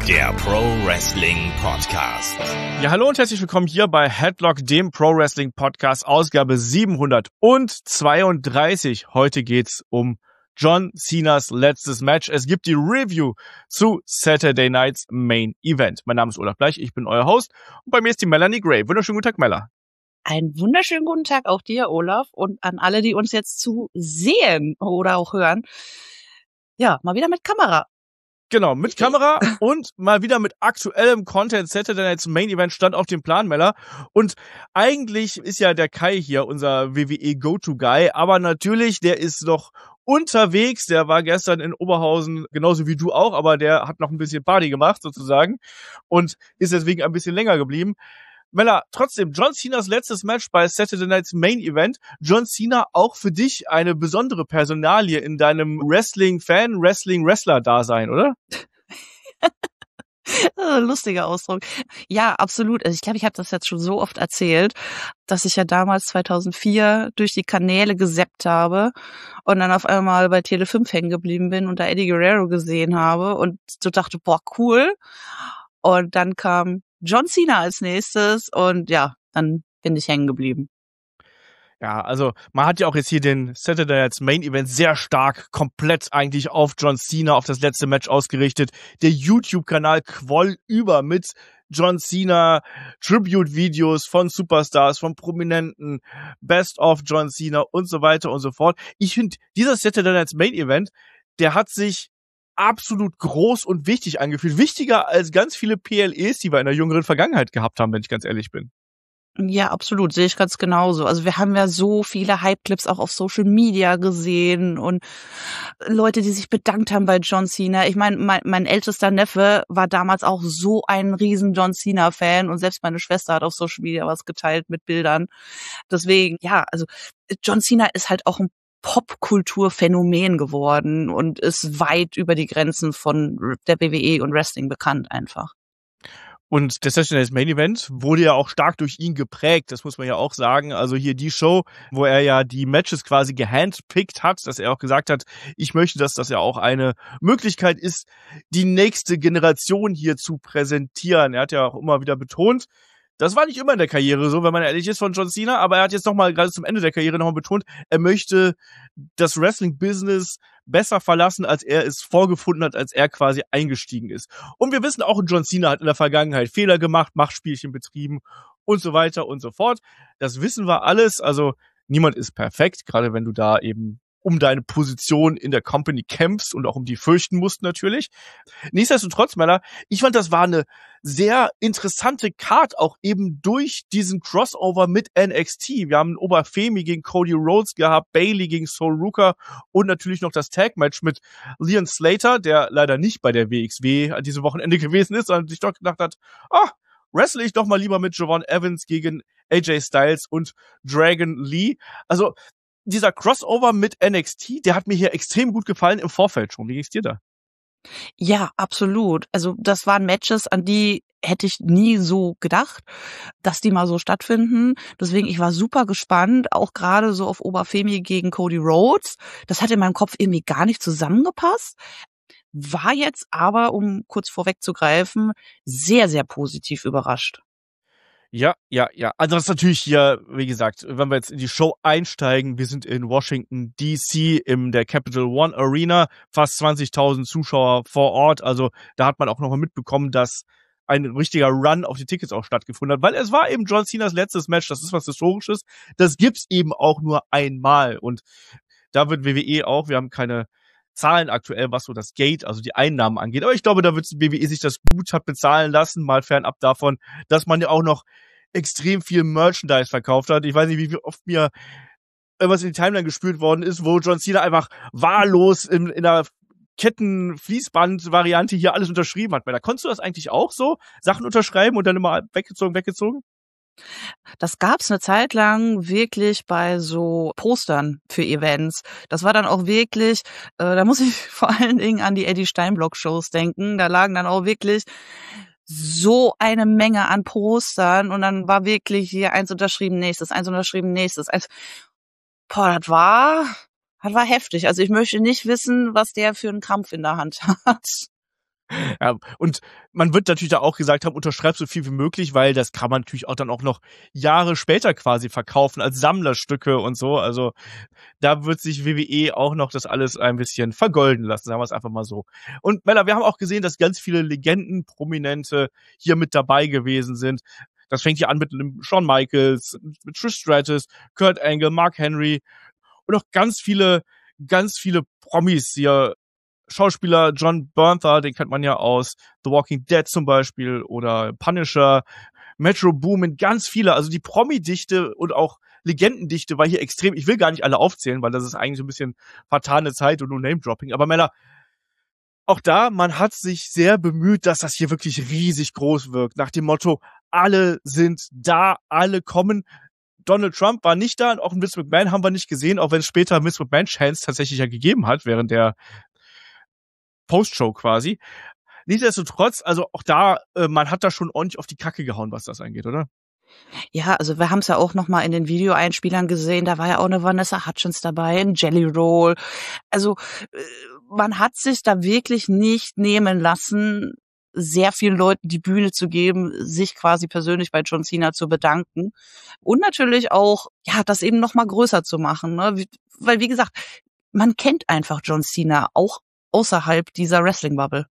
der Pro Wrestling Podcast. Ja, hallo und herzlich willkommen hier bei Headlock, dem Pro Wrestling Podcast, Ausgabe 732. Heute geht's um John Cenas letztes Match. Es gibt die Review zu Saturday Night's Main Event. Mein Name ist Olaf Bleich, ich bin euer Host und bei mir ist die Melanie Gray. Wunderschönen guten Tag, Mella. Einen wunderschönen guten Tag auch dir, Olaf, und an alle, die uns jetzt zu sehen oder auch hören. Ja, mal wieder mit Kamera. Genau, mit Kamera und mal wieder mit aktuellem Content. Saturday Night's Main Event stand auf dem Plan, Mella. Und eigentlich ist ja der Kai hier unser WWE-Go-To-Guy, aber natürlich, der ist noch unterwegs. Der war gestern in Oberhausen, genauso wie du auch, aber der hat noch ein bisschen Party gemacht sozusagen und ist deswegen ein bisschen länger geblieben. Mella, trotzdem, John Cenas letztes Match bei Saturday Night's Main Event. John Cena auch für dich eine besondere Personalie in deinem Wrestling-Fan, Wrestling-Wrestler-Dasein, oder? Lustiger Ausdruck. Ja, absolut. Also ich glaube, ich habe das jetzt schon so oft erzählt, dass ich ja damals 2004 durch die Kanäle gesappt habe und dann auf einmal bei Tele 5 hängen geblieben bin und da Eddie Guerrero gesehen habe und so dachte, boah, cool. Und dann kam John Cena als nächstes und ja, dann bin ich hängen geblieben. Ja, also man hat ja auch jetzt hier den Saturday Night's Main Event sehr stark komplett eigentlich auf John Cena, auf das letzte Match ausgerichtet. Der YouTube-Kanal quoll über mit John Cena Tribute-Videos von Superstars, von Prominenten, Best of John Cena und so weiter und so fort. Ich finde, dieser Saturday Night's Main Event, der hat sich absolut groß und wichtig angefühlt. Wichtiger als ganz viele PLEs, die wir in der jüngeren Vergangenheit gehabt haben, wenn ich ganz ehrlich bin. Ja, absolut, sehe ich ganz genauso. Also wir haben ja so viele Hype-Clips auch auf Social Media gesehen und Leute, die sich bedankt haben bei John Cena. Ich meine, mein ältester Neffe war damals auch so ein riesen John Cena-Fan und selbst meine Schwester hat auf Social Media was geteilt mit Bildern. Deswegen, ja, also John Cena ist halt auch ein Popkulturphänomen geworden und ist weit über die Grenzen von der WWE und Wrestling bekannt einfach. Und der Saturday Night's Main Event wurde ja auch stark durch ihn geprägt, das muss man ja auch sagen. Also hier die Show, wo er ja die Matches quasi gehandpickt hat, dass er auch gesagt hat, ich möchte, dass das ja auch eine Möglichkeit ist, die nächste Generation hier zu präsentieren. Er hat ja auch immer wieder betont, das war nicht immer in der Karriere so, wenn man ehrlich ist, von John Cena, aber er hat jetzt nochmal, gerade zum Ende der Karriere nochmal betont, er möchte das Wrestling-Business besser verlassen, als er es vorgefunden hat, als er quasi eingestiegen ist. Und wir wissen auch, John Cena hat in der Vergangenheit Fehler gemacht, Machtspielchen betrieben und so weiter und so fort. Das wissen wir alles, also niemand ist perfekt, gerade wenn du da eben um deine Position in der Company kämpfst und auch um die fürchten musst natürlich. Nichtsdestotrotz, Männer, ich fand, das war eine sehr interessante Card, auch eben durch diesen Crossover mit NXT. Wir haben Oberfemi gegen Cody Rhodes gehabt, Bayley gegen Sol Ruka und natürlich noch das Tag-Match mit Leon Slater, der leider nicht bei der WXW an diesem Wochenende gewesen ist, sondern sich doch gedacht hat, wrestle ich doch mal lieber mit Javon Evans gegen AJ Styles und Dragon Lee. Also dieser Crossover mit NXT, der hat mir hier extrem gut gefallen im Vorfeld schon. Wie ging's dir da? Ja, absolut. Also das waren Matches, an die hätte ich nie so gedacht, dass die mal so stattfinden. Deswegen, ich war super gespannt, auch gerade so auf Oberfemi gegen Cody Rhodes. Das hat in meinem Kopf irgendwie gar nicht zusammengepasst. War jetzt aber, um kurz vorwegzugreifen, sehr, sehr positiv überrascht. Ja. Also das ist natürlich hier, wie gesagt, wenn wir jetzt in die Show einsteigen, wir sind in Washington D.C. in der Capital One Arena, fast 20.000 Zuschauer vor Ort. Also da hat man auch noch mal mitbekommen, dass ein richtiger Run auf die Tickets auch stattgefunden hat, weil es war eben John Cenas letztes Match, das ist was Historisches, das gibt's eben auch nur einmal und da wird WWE auch, wir haben keine Zahlen aktuell, was so das Gate, also die Einnahmen angeht. Aber ich glaube, da wird WWE sich das gut hat bezahlen lassen, mal fernab davon, dass man ja auch noch extrem viel Merchandise verkauft hat. Ich weiß nicht, wie oft mir irgendwas in die Timeline gespült worden ist, wo John Cena einfach wahllos in einer Ketten-Fließband-Variante hier alles unterschrieben hat. Da konntest du das eigentlich auch so? Sachen unterschreiben und dann immer weggezogen? Das gab's eine Zeit lang wirklich bei so Postern für Events. Das war dann auch wirklich, da muss ich vor allen Dingen an die Eddie Steinblock-Shows denken. Da lagen dann auch wirklich so eine Menge an Postern und dann war wirklich hier eins unterschrieben, nächstes. Boah, das war heftig. Also ich möchte nicht wissen, was der für einen Krampf in der Hand hat. Ja, und man wird natürlich da auch gesagt haben, unterschreib so viel wie möglich, weil das kann man natürlich auch dann auch noch Jahre später quasi verkaufen als Sammlerstücke und so. Also da wird sich WWE auch noch das alles ein bisschen vergolden lassen, sagen wir es einfach mal so. Und Mella, wir haben auch gesehen, dass ganz viele Legenden, Prominente hier mit dabei gewesen sind. Das fängt hier an mit Shawn Michaels, mit Trish Stratus, Kurt Angle, Mark Henry und auch ganz viele Promis hier. Schauspieler John Bernthal, den kennt man ja aus The Walking Dead zum Beispiel oder Punisher, Metro Boomin, ganz viele. Also die Promi-Dichte und auch Legendendichte war hier extrem. Ich will gar nicht alle aufzählen, weil das ist eigentlich so ein bisschen vertane Zeit und nur Name-Dropping. Aber Männer, auch da, man hat sich sehr bemüht, dass das hier wirklich riesig groß wirkt. Nach dem Motto, alle sind da, alle kommen. Donald Trump war nicht da und auch Vince McMahon haben wir nicht gesehen, auch wenn es später Vince McMahon-Chants tatsächlich ja gegeben hat, während der Postshow quasi. Nichtsdestotrotz, also auch da, man hat da schon ordentlich auf die Kacke gehauen, was das angeht, oder? Ja, also wir haben es ja auch noch mal in den Videoeinspielern gesehen, da war ja auch eine Vanessa Hudgens dabei, ein Jelly Roll. Also man hat sich da wirklich nicht nehmen lassen, sehr vielen Leuten die Bühne zu geben, sich quasi persönlich bei John Cena zu bedanken und natürlich auch, ja, das eben noch mal größer zu machen, ne? Weil wie gesagt, man kennt einfach John Cena auch außerhalb dieser Wrestling-Bubble.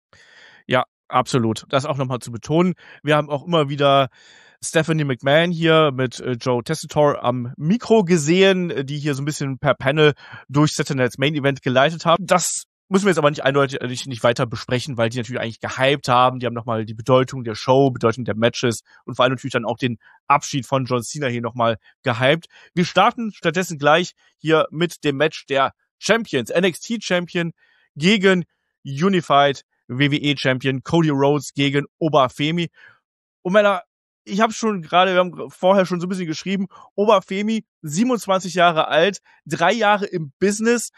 Ja, absolut. Das auch nochmal zu betonen. Wir haben auch immer wieder Stephanie McMahon hier mit Joe Tessitore am Mikro gesehen, die hier so ein bisschen per Panel durch Saturday Night's Main Event geleitet haben. Das müssen wir jetzt aber nicht eindeutig nicht weiter besprechen, weil die natürlich eigentlich gehypt haben. Die haben nochmal die Bedeutung der Show, Bedeutung der Matches und vor allem natürlich dann auch den Abschied von John Cena hier nochmal gehypt. Wir starten stattdessen gleich hier mit dem Match der Champions. NXT Champion gegen Unified WWE Champion Cody Rhodes gegen Oba-Femi. Und Männer, ich habe schon gerade, wir haben vorher schon so ein bisschen geschrieben, Oba-Femi, 27 Jahre alt, 3 Jahre im Business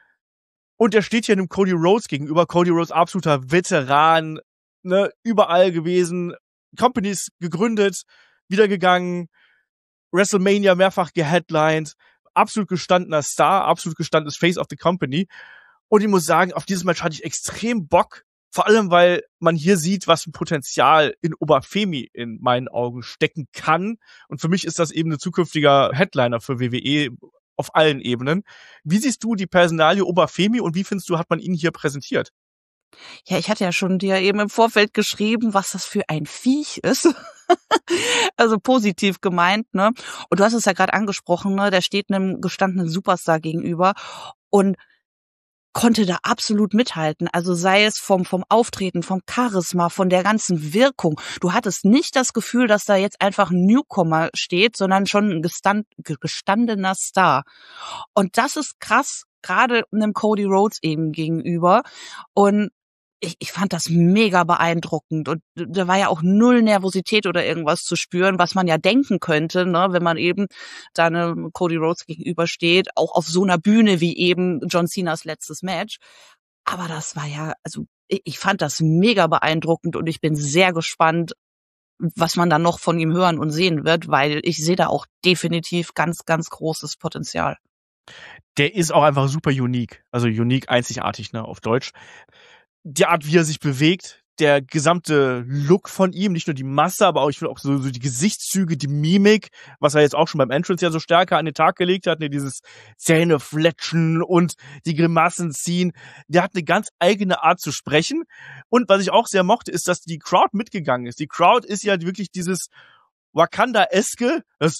und er steht hier einem Cody Rhodes gegenüber. Cody Rhodes, absoluter Veteran, ne, überall gewesen, Companies gegründet, wieder gegangen, WrestleMania mehrfach geheadlined, absolut gestandener Star, absolut gestandenes Face of the Company. Und ich muss sagen, auf dieses Match hatte ich extrem Bock. Vor allem, weil man hier sieht, was für ein Potenzial in Oba-Femi in meinen Augen stecken kann. Und für mich ist das eben ein zukünftiger Headliner für WWE auf allen Ebenen. Wie siehst du die Personalie Oba-Femi und wie findest du, hat man ihn hier präsentiert? Ja, ich hatte ja schon dir eben im Vorfeld geschrieben, was das für ein Viech ist. Also positiv gemeint, ne? Und du hast es ja gerade angesprochen, ne? Der steht einem gestandenen Superstar gegenüber und konnte da absolut mithalten. Also sei es vom Auftreten, vom Charisma, von der ganzen Wirkung. Du hattest nicht das Gefühl, dass da jetzt einfach ein Newcomer steht, sondern schon ein gestandener Star. Und das ist krass, gerade einem Cody Rhodes eben gegenüber. Und ich fand das mega beeindruckend und da war ja auch null Nervosität oder irgendwas zu spüren, was man ja denken könnte, ne, wenn man eben da einem Cody Rhodes gegenübersteht, auch auf so einer Bühne wie eben John Cenas letztes Match. Aber das war ja, also ich fand das mega beeindruckend und ich bin sehr gespannt, was man dann noch von ihm hören und sehen wird, weil ich sehe da auch definitiv ganz, ganz großes Potenzial. Der ist auch einfach super unique, also unique, einzigartig, ne, auf Deutsch. Die Art, wie er sich bewegt, der gesamte Look von ihm, nicht nur die Masse, aber auch, ich finde auch so die Gesichtszüge, die Mimik, was er jetzt auch schon beim Entrance ja so stärker an den Tag gelegt hat, ne, dieses Zähnefletschen und die Grimassen ziehen. Der hat eine ganz eigene Art zu sprechen. Und was ich auch sehr mochte, ist, dass die Crowd mitgegangen ist. Die Crowd ist ja wirklich dieses Wakanda-eske, das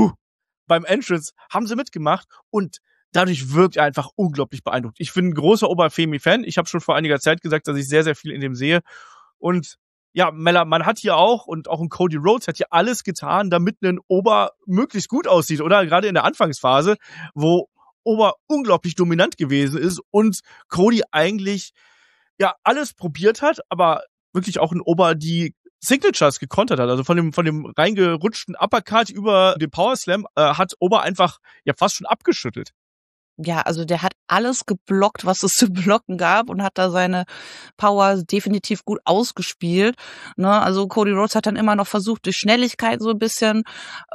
beim Entrance haben sie mitgemacht und dadurch wirkt er einfach unglaublich beeindruckt. Ich bin ein großer Oba-Femi-Fan. Ich habe schon vor einiger Zeit gesagt, dass ich sehr, sehr viel in dem sehe. Und ja, Mella, man hat hier auch, und auch ein Cody Rhodes hat hier alles getan, damit ein Oba möglichst gut aussieht, oder? Gerade in der Anfangsphase, wo Oba unglaublich dominant gewesen ist und Cody eigentlich ja alles probiert hat, aber wirklich auch ein Oba die Signatures gekontert hat. Also von dem reingerutschten Uppercut über den Powerslam hat Oba einfach ja fast schon abgeschüttelt. Ja, also der hat alles geblockt, was es zu blocken gab und hat da seine Power definitiv gut ausgespielt. Ne? Also Cody Rhodes hat dann immer noch versucht, durch Schnelligkeit so ein bisschen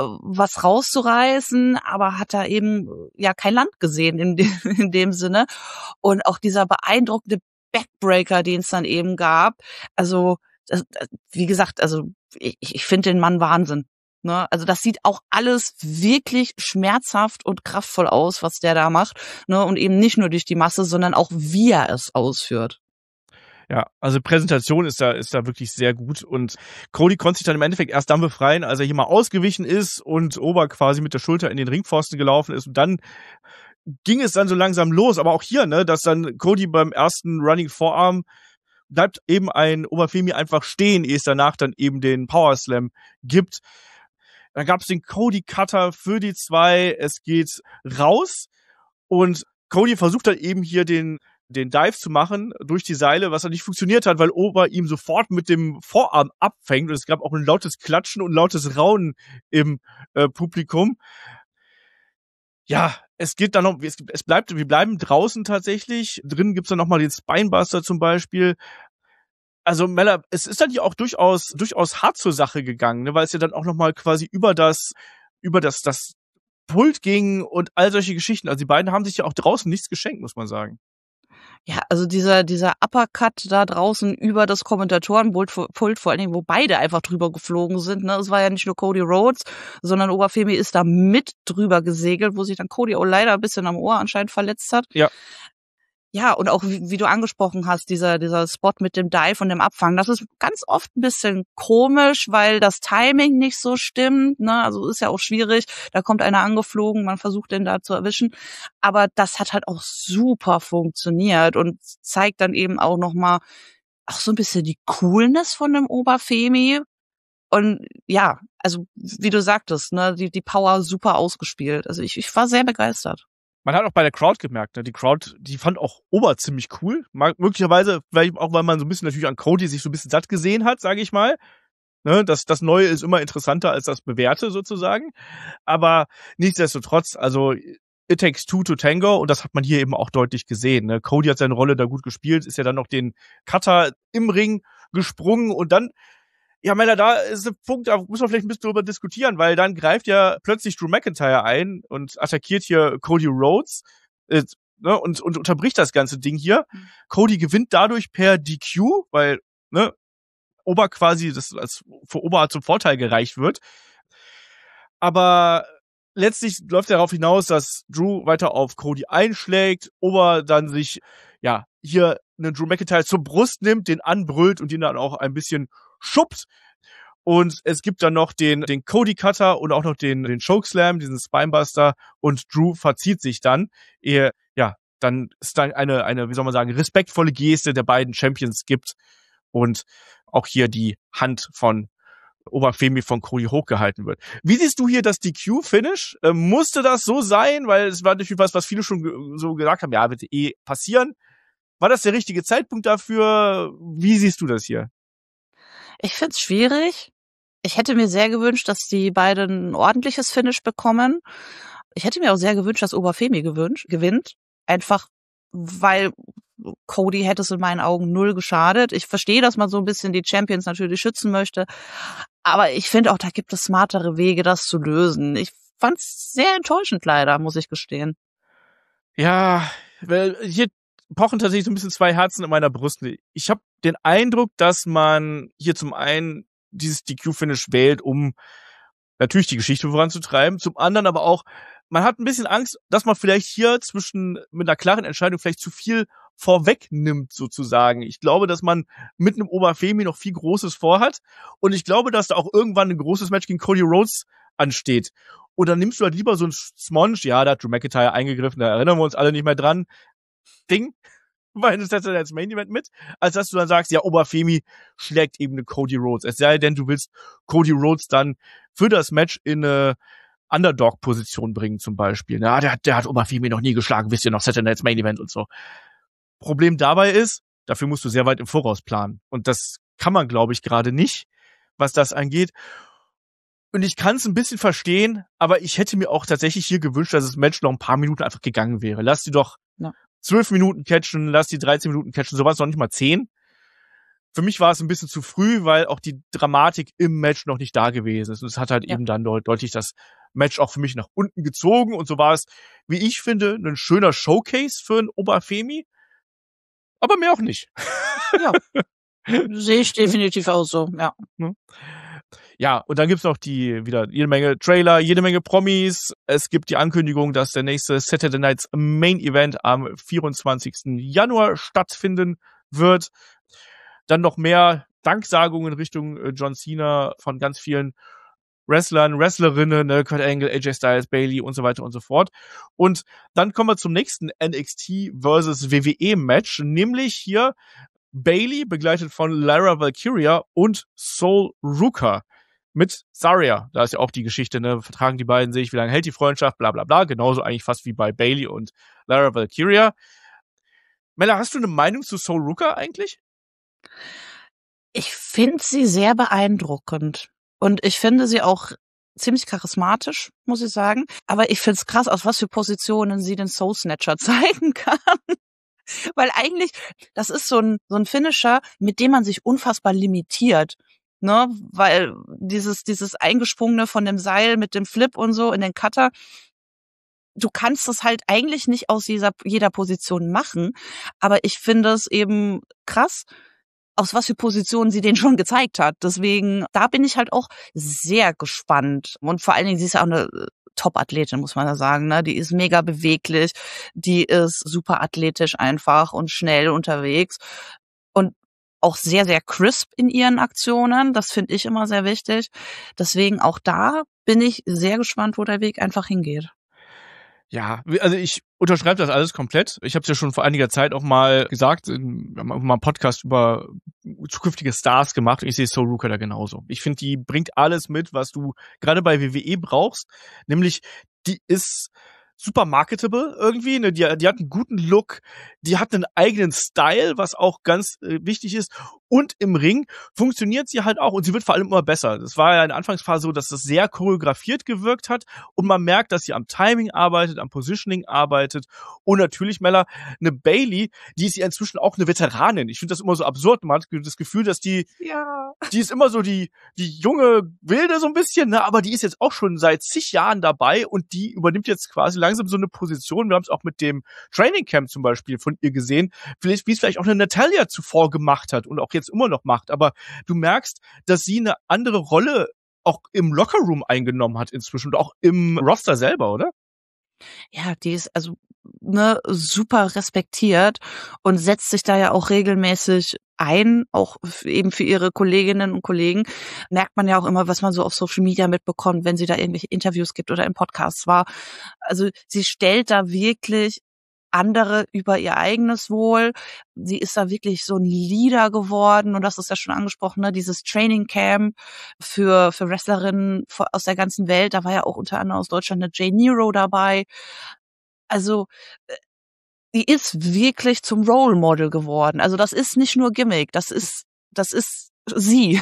was rauszureißen, aber hat da eben ja kein Land gesehen in dem Sinne. Und auch dieser beeindruckende Backbreaker, den es dann eben gab. Also, wie gesagt, also ich finde den Mann Wahnsinn. Ne? Also das sieht auch alles wirklich schmerzhaft und kraftvoll aus, was der da macht. Ne? Und eben nicht nur durch die Masse, sondern auch wie er es ausführt. Ja, also Präsentation ist da wirklich sehr gut und Cody konnte sich dann im Endeffekt erst dann befreien, als er hier mal ausgewichen ist und Ober quasi mit der Schulter in den Ringpfosten gelaufen ist und dann ging es dann so langsam los, aber auch hier, ne, dass dann Cody beim ersten Running Forearm bleibt eben ein Oberfemi einfach stehen, ehe es danach dann eben den Power Slam gibt. Dann gab es den Cody Cutter für die 2, es geht raus und Cody versucht dann eben hier den Dive zu machen durch die Seile, was dann nicht funktioniert hat, weil Ober ihm sofort mit dem Vorarm abfängt und es gab auch ein lautes Klatschen und lautes Raunen im Publikum. Ja, es geht dann noch, wir bleiben draußen tatsächlich. Drinnen gibt's dann nochmal den Spinebuster zum Beispiel. Also Mella, es ist dann ja auch durchaus hart zur Sache gegangen, ne, weil es ja dann auch nochmal quasi über das Pult ging und all solche Geschichten. Also die beiden haben sich ja auch draußen nichts geschenkt, muss man sagen. Ja, also dieser Uppercut da draußen über das Kommentatorenpult, vor allen Dingen, wo beide einfach drüber geflogen sind. Ne? Es war ja nicht nur Cody Rhodes, sondern Oberfemi ist da mit drüber gesegelt, wo sich dann Cody auch leider ein bisschen am Ohr anscheinend verletzt hat. Ja. Ja, und auch wie du angesprochen hast, dieser Spot mit dem Dive und dem Abfangen, das ist ganz oft ein bisschen komisch, weil das Timing nicht so stimmt, ne? Also ist ja auch schwierig, da kommt einer angeflogen, man versucht den da zu erwischen, aber das hat halt auch super funktioniert und zeigt dann eben auch nochmal auch so ein bisschen die Coolness von dem Oberfemi und ja, also wie du sagtest, ne, die Power super ausgespielt, also ich war sehr begeistert. Man hat auch bei der Crowd gemerkt, ne? Die Crowd, die fand auch Ober ziemlich cool. Möglicherweise, vielleicht auch, weil man so ein bisschen natürlich an Cody sich so ein bisschen satt gesehen hat, sage ich mal. Ne? Das Neue ist immer interessanter als das Bewährte sozusagen. Aber nichtsdestotrotz, also it takes two to tango und das hat man hier eben auch deutlich gesehen. Ne? Cody hat seine Rolle da gut gespielt, ist ja dann noch den Cutter im Ring gesprungen und dann ja, Mella, da ist ein Punkt, da muss man vielleicht ein bisschen drüber diskutieren, weil dann greift ja plötzlich Drew McIntyre ein und attackiert hier Cody Rhodes ne, und unterbricht das ganze Ding hier. Cody gewinnt dadurch per DQ, weil ne, Ober quasi das als für Ober zum Vorteil gereicht wird. Aber letztlich läuft darauf hinaus, dass Drew weiter auf Cody einschlägt, Ober dann sich ja hier einen Drew McIntyre zur Brust nimmt, den anbrüllt und ihn dann auch ein bisschen schubst. Und es gibt dann noch den Cody Cutter und auch noch den Chokeslam, diesen Spinebuster und Drew verzieht sich dann. Dann ist dann eine, wie soll man sagen, respektvolle Geste der beiden Champions gibt und auch hier die Hand von Oberfemi von Cody hochgehalten wird. Wie siehst du hier das DQ-Finish? Musste das so sein? Weil es war natürlich was viele schon so gesagt haben, ja, wird passieren. War das der richtige Zeitpunkt dafür? Wie siehst du das hier? Ich find's schwierig. Ich hätte mir sehr gewünscht, dass die beiden ein ordentliches Finish bekommen. Ich hätte mir auch sehr gewünscht, dass Oberfemi gewinnt. Einfach, weil Cody hätte es in meinen Augen 0 geschadet. Ich verstehe, dass man so ein bisschen die Champions natürlich schützen möchte. Aber ich finde auch, da gibt es smartere Wege, das zu lösen. Ich fand's sehr enttäuschend leider, muss ich gestehen. Ja, weil hier pochen tatsächlich so ein bisschen 2 Herzen in meiner Brust. Ich habe den Eindruck, dass man hier zum einen dieses DQ-Finish wählt, um natürlich die Geschichte voranzutreiben, zum anderen aber auch, man hat ein bisschen Angst, dass man vielleicht hier mit einer klaren Entscheidung vielleicht zu viel vorwegnimmt sozusagen. Ich glaube, dass man mit einem Oberfemi noch viel Großes vorhat und ich glaube, dass da auch irgendwann ein großes Match gegen Cody Rhodes ansteht. Und dann nimmst du halt lieber so ein Smonge, ja, da hat Drew McIntyre eingegriffen, da erinnern wir uns alle nicht mehr dran, Ding, weil das setzt dann als Main Event mit, als dass du dann sagst, ja, Oberfemi schlägt eben eine Cody Rhodes. Es sei denn, du willst Cody Rhodes dann für das Match in eine Underdog-Position bringen zum Beispiel. Na, der hat Oberfemi noch nie geschlagen, wisst ihr noch, Saturday Night's Main Event und so. Problem dabei ist, dafür musst du sehr weit im Voraus planen. Und das kann man, glaube ich, gerade nicht, was das angeht. Und ich kann es ein bisschen verstehen, aber ich hätte mir auch tatsächlich hier gewünscht, dass das Match noch ein paar Minuten einfach gegangen wäre. Lass die doch 12 Minuten catchen, lass die 13 Minuten catchen, sowas noch nicht mal 10. Für mich war es ein bisschen zu früh, weil auch die Dramatik im Match noch nicht da gewesen ist. Und es hat halt eben dann deutlich das Match auch für mich nach unten gezogen. Und so war es, wie ich finde, ein schöner Showcase für einen Oberfemi. aber mehr auch nicht. Ja, sehe ich definitiv auch so, ja. Ja, und dann gibt's noch wieder jede Menge Trailer, jede Menge Promis. Es gibt die Ankündigung, dass der nächste Saturday Night's Main Event am 24. Januar stattfinden wird. Dann noch mehr Danksagungen Richtung John Cena von ganz vielen Wrestlern, Wrestlerinnen, ne, Kurt Angle, AJ Styles, Bayley und so weiter und so fort. Und dann kommen wir zum nächsten NXT versus WWE Match, nämlich hier Bayley, begleitet von Lyra Valkyria und Sol Ruka mit Zarya. Da ist ja auch die Geschichte, ne, vertragen die beiden sich, wie lange hält die Freundschaft, bla bla bla. Genauso eigentlich fast wie bei Bayley und Lyra Valkyria. Mella, hast du eine Meinung zu Sol Ruka eigentlich? Ich finde sie sehr beeindruckend. Und ich finde sie auch ziemlich charismatisch, muss ich sagen. Aber ich finde es krass, aus was für Positionen sie den Soul Snatcher zeigen kann. Weil eigentlich, das ist so ein Finisher, mit dem man sich unfassbar limitiert. Ne? Weil dieses Eingesprungene von dem Seil mit dem Flip und so in den Cutter, du kannst es halt eigentlich nicht aus jeder Position machen. Aber ich finde es eben krass, aus was für Positionen sie den schon gezeigt hat. Deswegen, da bin ich halt auch sehr gespannt. Und vor allen Dingen, sie ist ja auch eine Top-Athletin, muss man da sagen. Ne? Die ist mega beweglich, die ist super athletisch einfach und schnell unterwegs und auch sehr, sehr crisp in ihren Aktionen. Das finde ich immer sehr wichtig. Deswegen auch da bin ich sehr gespannt, wo der Weg einfach hingeht. Ja, also ich unterschreibe das alles komplett. Ich habe es ja schon vor einiger Zeit auch mal gesagt, wir haben auch mal einen Podcast über zukünftige Stars gemacht und ich sehe Sol Ruka da genauso. Ich finde, die bringt alles mit, was du gerade bei WWE brauchst, nämlich die ist super marketable irgendwie, ne? Die hat einen guten Look, die hat einen eigenen Style, was auch ganz wichtig ist, und im Ring funktioniert sie halt auch und sie wird vor allem immer besser. Das war ja in der Anfangsphase so, dass das sehr choreografiert gewirkt hat und man merkt, dass sie am Timing arbeitet, am Positioning arbeitet und natürlich, Mella, eine Bayley, die ist ja inzwischen auch eine Veteranin. Ich finde das immer so absurd, man hat das Gefühl, dass die ist immer so die junge Wilde so ein bisschen, ne? Aber die ist jetzt auch schon seit zig Jahren dabei und die übernimmt jetzt quasi langsam so eine Position. Wir haben es auch mit dem Training Camp zum Beispiel von ihr gesehen, wie es vielleicht auch eine Natalia zuvor gemacht hat und auch jetzt immer noch macht. Aber du merkst, dass sie eine andere Rolle auch im Lockerroom eingenommen hat inzwischen und auch im Roster selber, oder? Ja, die ist also super respektiert und setzt sich da ja auch regelmäßig ein, auch eben für ihre Kolleginnen und Kollegen. Merkt man ja auch immer, was man so auf Social Media mitbekommt, wenn sie da irgendwelche Interviews gibt oder in Podcasts war. Also sie stellt da wirklich andere über ihr eigenes Wohl. Sie ist da wirklich so ein Leader geworden und das ist ja schon angesprochen, ne? Dieses Training Camp für Wrestlerinnen aus der ganzen Welt. Da war ja auch unter anderem aus Deutschland eine Jay Nero dabei. Also die ist wirklich zum Role Model geworden. Also das ist nicht nur Gimmick, das ist sie.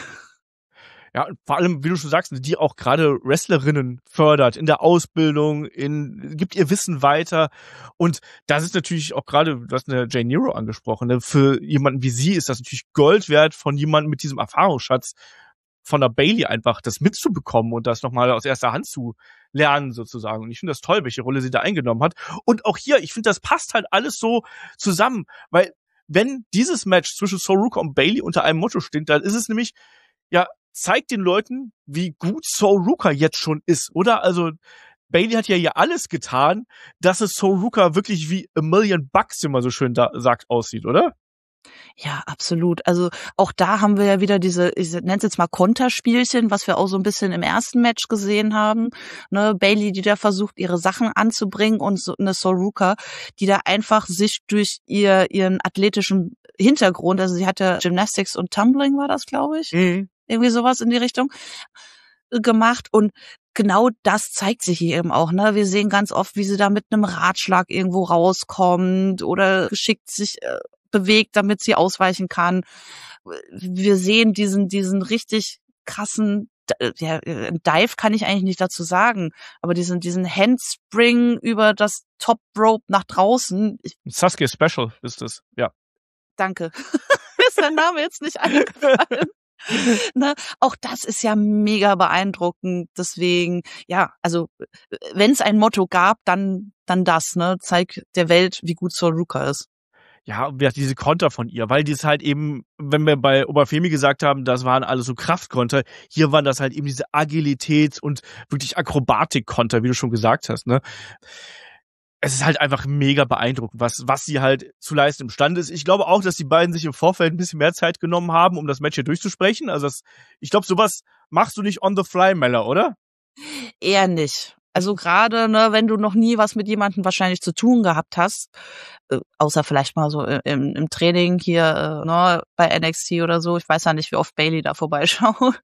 Ja, vor allem, wie du schon sagst, die auch gerade Wrestlerinnen fördert in der Ausbildung, gibt ihr Wissen weiter. Und das ist natürlich auch gerade, du hast eine Jay Nero angesprochen, ne? Für jemanden wie sie ist das natürlich Gold wert, von jemandem mit diesem Erfahrungsschatz von der Bayley einfach das mitzubekommen und das nochmal aus erster Hand zu lernen sozusagen. Und ich finde das toll, welche Rolle sie da eingenommen hat. Und auch hier, ich finde, das passt halt alles so zusammen, weil wenn dieses Match zwischen Sol Ruka und Bayley unter einem Motto steht, dann ist es nämlich, ja, zeigt den Leuten, wie gut Sol Ruka jetzt schon ist, oder? Also Bayley hat ja hier alles getan, dass es Sol Ruka wirklich wie a million bucks, wie man so schön da sagt, aussieht, oder? Ja, absolut. Also auch da haben wir ja wieder diese, ich nenne es jetzt mal Konterspielchen, was wir auch so ein bisschen im ersten Match gesehen haben. Ne, Bayley, die da versucht, ihre Sachen anzubringen und so eine Sol Ruka, die da einfach sich durch ihren athletischen Hintergrund, also sie hatte Gymnastics und Tumbling war das, glaube ich. Irgendwie sowas in die Richtung gemacht und genau das zeigt sich hier eben auch, ne? Wir sehen ganz oft, wie sie da mit einem Ratschlag irgendwo rauskommt oder geschickt sich bewegt, damit sie ausweichen kann. Wir sehen diesen richtig krassen, Dive kann ich eigentlich nicht dazu sagen, aber diesen Handspring über das Top Rope nach draußen. Sasuke Special ist es, ja. Danke. Ist der Name jetzt nicht eingefallen? Ne, auch das ist ja mega beeindruckend. Deswegen, ja, also wenn es ein Motto gab, dann das, ne, zeig der Welt, wie gut Sol Ruka ist. ja, diese Konter von ihr, weil die es halt eben, wenn wir bei Obafemi gesagt haben, das waren alles so Kraftkonter, hier waren das halt eben diese Agilität und wirklich Akrobatik-Konter, wie du schon gesagt hast, ne? Es ist halt einfach mega beeindruckend, was sie halt zu leisten imstande ist. Ich glaube auch, dass die beiden sich im Vorfeld ein bisschen mehr Zeit genommen haben, um das Match hier durchzusprechen. Also ich glaube, sowas machst du nicht on the fly, Mella, oder? Eher nicht. Also gerade, ne, wenn du noch nie was mit jemandem wahrscheinlich zu tun gehabt hast, außer vielleicht mal so im Training hier, ne, bei NXT oder so, ich weiß ja nicht, wie oft Bayley da vorbeischaut,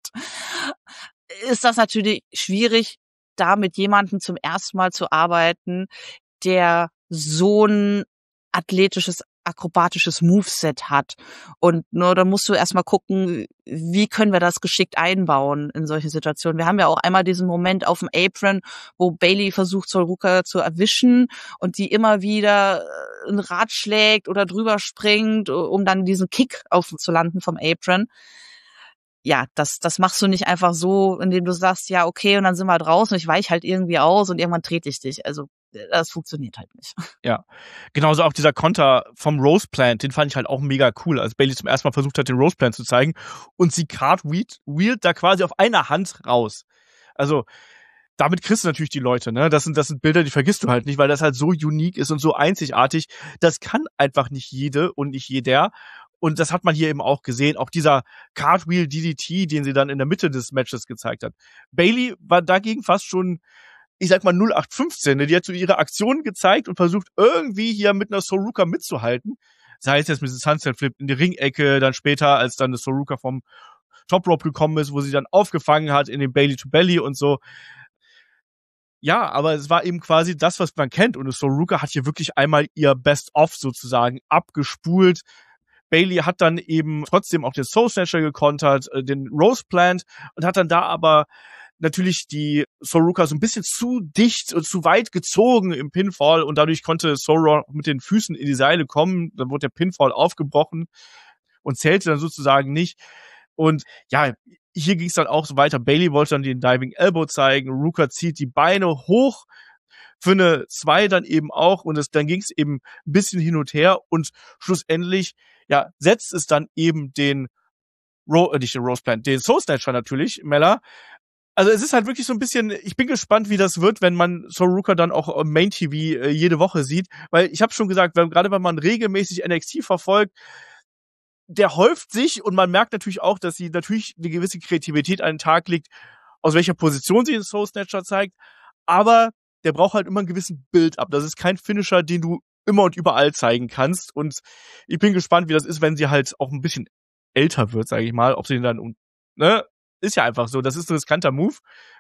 ist das natürlich schwierig, da mit jemandem zum ersten Mal zu arbeiten, der so ein athletisches, akrobatisches Moveset hat. Und nur da musst du erstmal gucken, wie können wir das geschickt einbauen in solche Situationen. Wir haben ja auch einmal diesen Moment auf dem Apron, wo Bayley versucht, Sol Ruka zu erwischen und die immer wieder ein Rad schlägt oder drüber springt, um dann diesen Kick aufzulanden vom Apron. Ja, das machst du nicht einfach so, indem du sagst, ja, okay, und dann sind wir draußen, ich weiche halt irgendwie aus und irgendwann trete ich dich. Also, das funktioniert halt nicht. Ja, genauso auch dieser Konter vom Rose Plant, den fand ich halt auch mega cool, als Bayley zum ersten Mal versucht hat, den Rose Plant zu zeigen und sie cartwheelt da quasi auf einer Hand raus. Also, damit kriegst du natürlich die Leute, ne? Das sind Bilder, die vergisst du halt nicht, weil das halt so unique ist und so einzigartig. Das kann einfach nicht jede und nicht jeder. Und das hat man hier eben auch gesehen. Auch dieser Cartwheel DDT, den sie dann in der Mitte des Matches gezeigt hat. Bayley war dagegen fast schon, ich sag mal 0815. Ne? Die hat so ihre Aktionen gezeigt und versucht irgendwie hier mit einer Sol Ruka mitzuhalten. Sei es jetzt mit dem Sunset Flip in die Ringecke, dann später, als dann eine Sol Ruka vom Top Rope gekommen ist, wo sie dann aufgefangen hat in den Bayley to Belly und so. Ja, aber es war eben quasi das, was man kennt. Und Sol Ruka hat hier wirklich einmal ihr Best-of sozusagen abgespult. Bayley hat dann eben trotzdem auch den Soul Snatcher gekontert, den Rose Plant und hat dann da aber natürlich die Sol Ruka so ein bisschen zu dicht und zu weit gezogen im Pinfall und dadurch konnte Sol Ruka mit den Füßen in die Seile kommen. Dann wurde der Pinfall aufgebrochen und zählte dann sozusagen nicht. Und ja, hier ging es dann auch so weiter. Bayley wollte dann den Diving Elbow zeigen. Ruka zieht die Beine hoch für eine 2 dann eben auch. Und dann ging es eben ein bisschen hin und her. Und schlussendlich, ja, setzt es dann eben den nicht den Rose Plant, den Soul Snatcher natürlich, Mella. Also es ist halt wirklich so ein bisschen, ich bin gespannt, wie das wird, wenn man Sol Ruka dann auch im Main TV jede Woche sieht. Weil ich habe schon gesagt, gerade wenn man regelmäßig NXT verfolgt, der häuft sich und man merkt natürlich auch, dass sie natürlich eine gewisse Kreativität an den Tag legt, aus welcher Position sie den Soul Snatcher zeigt, aber der braucht halt immer einen gewissen Build-up. Das ist kein Finisher, den du immer und überall zeigen kannst und ich bin gespannt, wie das ist, wenn sie halt auch ein bisschen älter wird, sage ich mal, ob sie den dann, ne, ist ja einfach so, das ist ein riskanter Move.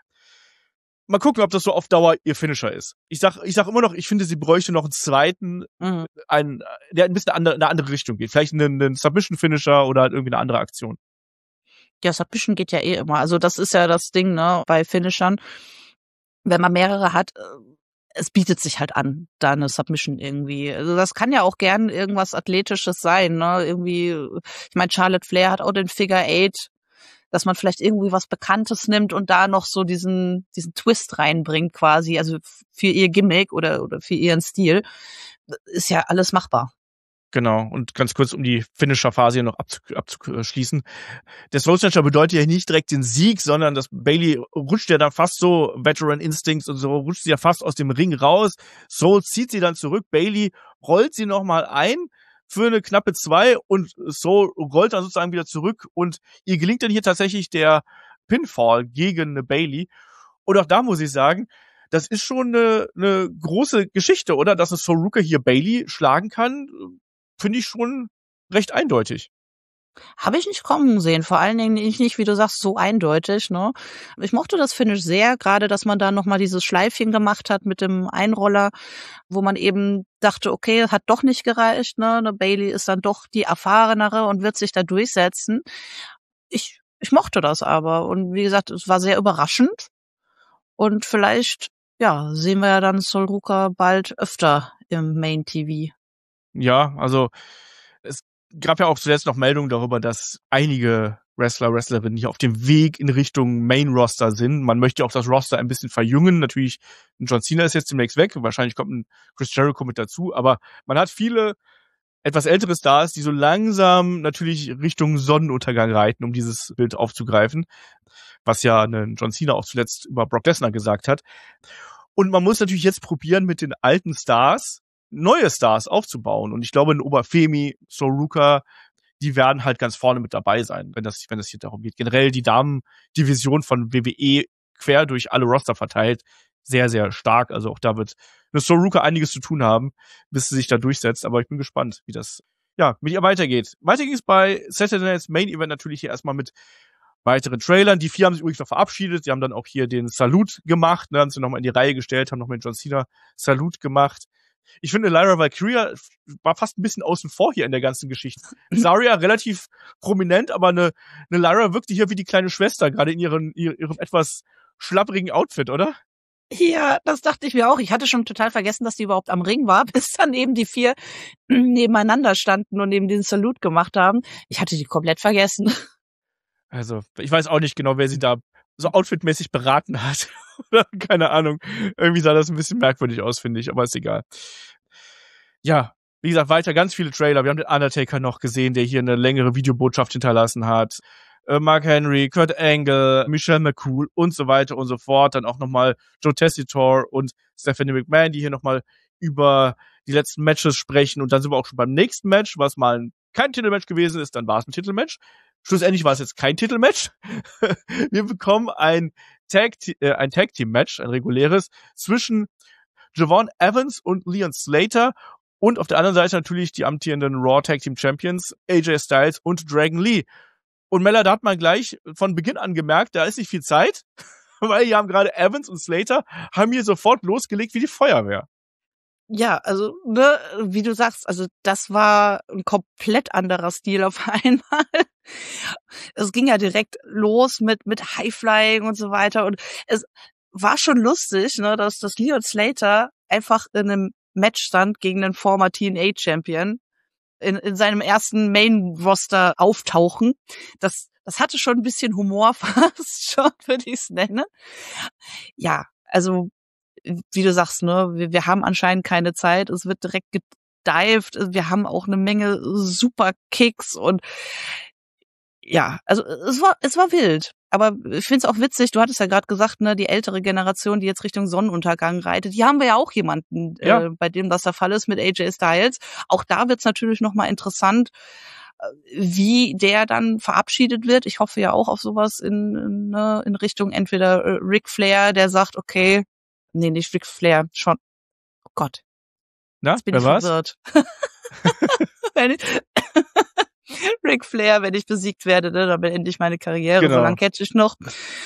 Mal gucken, ob das so auf Dauer ihr Finisher ist. Ich sag immer noch, ich finde, sie bräuchte noch einen zweiten, der ein bisschen in eine andere Richtung geht. Vielleicht einen Submission-Finisher oder halt irgendwie eine andere Aktion. Ja, Submission geht ja eh immer. Also das ist ja das Ding, ne, bei Finishern. Wenn man mehrere hat, es bietet sich halt an, da eine Submission irgendwie. Also das kann ja auch gern irgendwas Athletisches sein, ne? Irgendwie, ich meine, Charlotte Flair hat auch den Figure 8, dass man vielleicht irgendwie was Bekanntes nimmt und da noch so diesen Twist reinbringt quasi, also für ihr Gimmick oder für ihren Stil, ist ja alles machbar. Genau, und ganz kurz, um die Finisher-Phase hier noch abzuschließen. Der Soul Snatcher bedeutet ja nicht direkt den Sieg, sondern das Bayley rutscht ja dann fast so, Veteran Instincts und so, rutscht sie ja fast aus dem Ring raus. Soul zieht sie dann zurück, Bayley rollt sie nochmal ein für eine knappe 2 und Soul rollt dann sozusagen wieder zurück und ihr gelingt dann hier tatsächlich der Pinfall gegen eine Bayley. Und auch da muss ich sagen, das ist schon eine große Geschichte, oder? Dass eine Sol Ruka hier Bayley schlagen kann, finde ich schon recht eindeutig. Habe ich nicht kommen sehen, vor allen Dingen nicht, wie du sagst, so eindeutig, ne? Ich mochte das Finish sehr, gerade, dass man da nochmal dieses Schleifchen gemacht hat mit dem Einroller, wo man eben dachte, okay, hat doch nicht gereicht, ne? Eine Bayley ist dann doch die Erfahrenere und wird sich da durchsetzen. Ich mochte das aber und wie gesagt, es war sehr überraschend und vielleicht, ja, sehen wir ja dann Sol Ruka bald öfter im Main TV. Ja, also es gab ja auch zuletzt noch Meldungen darüber, dass einige Wrestlerinnen hier auf dem Weg in Richtung Main-Roster sind. Man möchte auch das Roster ein bisschen verjüngen. Natürlich, John Cena ist jetzt demnächst weg. Wahrscheinlich kommt ein Chris Jericho mit dazu. Aber man hat viele etwas ältere Stars, die so langsam natürlich Richtung Sonnenuntergang reiten, um dieses Bild aufzugreifen, was ja John Cena auch zuletzt über Brock Lesnar gesagt hat. Und man muss natürlich jetzt probieren, mit den alten Stars neue Stars aufzubauen. Und ich glaube, in Oberfemi, Soruka, die werden halt ganz vorne mit dabei sein, wenn das hier darum geht. Generell die Damen-Division von WWE quer durch alle Roster verteilt, sehr, sehr stark. Also auch da wird eine Soruka einiges zu tun haben, bis sie sich da durchsetzt. Aber ich bin gespannt, wie das mit ihr weitergeht. Weiter ging es bei Saturday Night's Main Event natürlich hier erstmal mit weiteren Trailern. Die 4 haben sich übrigens noch verabschiedet. Die haben dann auch hier den Salut gemacht, haben sie nochmal in die Reihe gestellt, haben nochmal den John Cena Salut gemacht. Ich finde, Lyra Valkyria war fast ein bisschen außen vor hier in der ganzen Geschichte. Zarya relativ prominent, aber eine Lyra wirkte hier wie die kleine Schwester, gerade in ihrem etwas schlapprigen Outfit, oder? Ja, das dachte ich mir auch. Ich hatte schon total vergessen, dass die überhaupt am Ring war, bis dann eben die 4 nebeneinander standen und eben den Salut gemacht haben. Ich hatte die komplett vergessen. Also, ich weiß auch nicht genau, wer sie da so outfitmäßig beraten hat. Oder keine Ahnung. Irgendwie sah das ein bisschen merkwürdig aus, finde ich, aber ist egal. Ja, wie gesagt, weiter ganz viele Trailer. Wir haben den Undertaker noch gesehen, der hier eine längere Videobotschaft hinterlassen hat. Mark Henry, Kurt Angle, Michelle McCool und so weiter und so fort. Dann auch nochmal Joe Tessitore und Stephanie McMahon, die hier nochmal über die letzten Matches sprechen. Und dann sind wir auch schon beim nächsten Match, was mal kein Titelmatch gewesen ist, dann war es ein Titelmatch. Schlussendlich war es jetzt kein Titelmatch. Wir bekommen ein Tag-Team-Match, ein reguläres, zwischen Javon Evans und Leon Slater und auf der anderen Seite natürlich die amtierenden Raw Tag-Team Champions AJ Styles und Dragon Lee. Und Mella, da hat man gleich von Beginn an gemerkt, da ist nicht viel Zeit, weil hier haben gerade Evans und Slater haben hier sofort losgelegt wie die Feuerwehr. Ja, also, wie du sagst, also das war ein komplett anderer Stil auf einmal. Es ging ja direkt los mit Highflying und so weiter und es war schon lustig, dass Leon Slater einfach in einem Match stand gegen den former TNA-Champion in seinem ersten Main-Roster auftauchen. Das hatte schon ein bisschen Humor fast schon, würde ich es nennen. Ja, also wie du sagst, wir haben anscheinend keine Zeit. Es wird direkt gedived. Wir haben auch eine Menge super Kicks und ja, also es war wild. Aber ich finde es auch witzig, du hattest ja gerade gesagt, die ältere Generation, die jetzt Richtung Sonnenuntergang reitet, hier haben wir ja auch jemanden, bei dem das der Fall ist mit AJ Styles. Auch da wird's natürlich nochmal interessant, wie der dann verabschiedet wird. Ich hoffe ja auch auf sowas in Richtung entweder Ric Flair, der sagt, okay, nee, nicht Ric Flair, schon, oh Gott. Na, jetzt bin ich verwirrt. Ric Flair, wenn ich besiegt werde, dann beende ich meine Karriere, genau. So lange catch ich noch.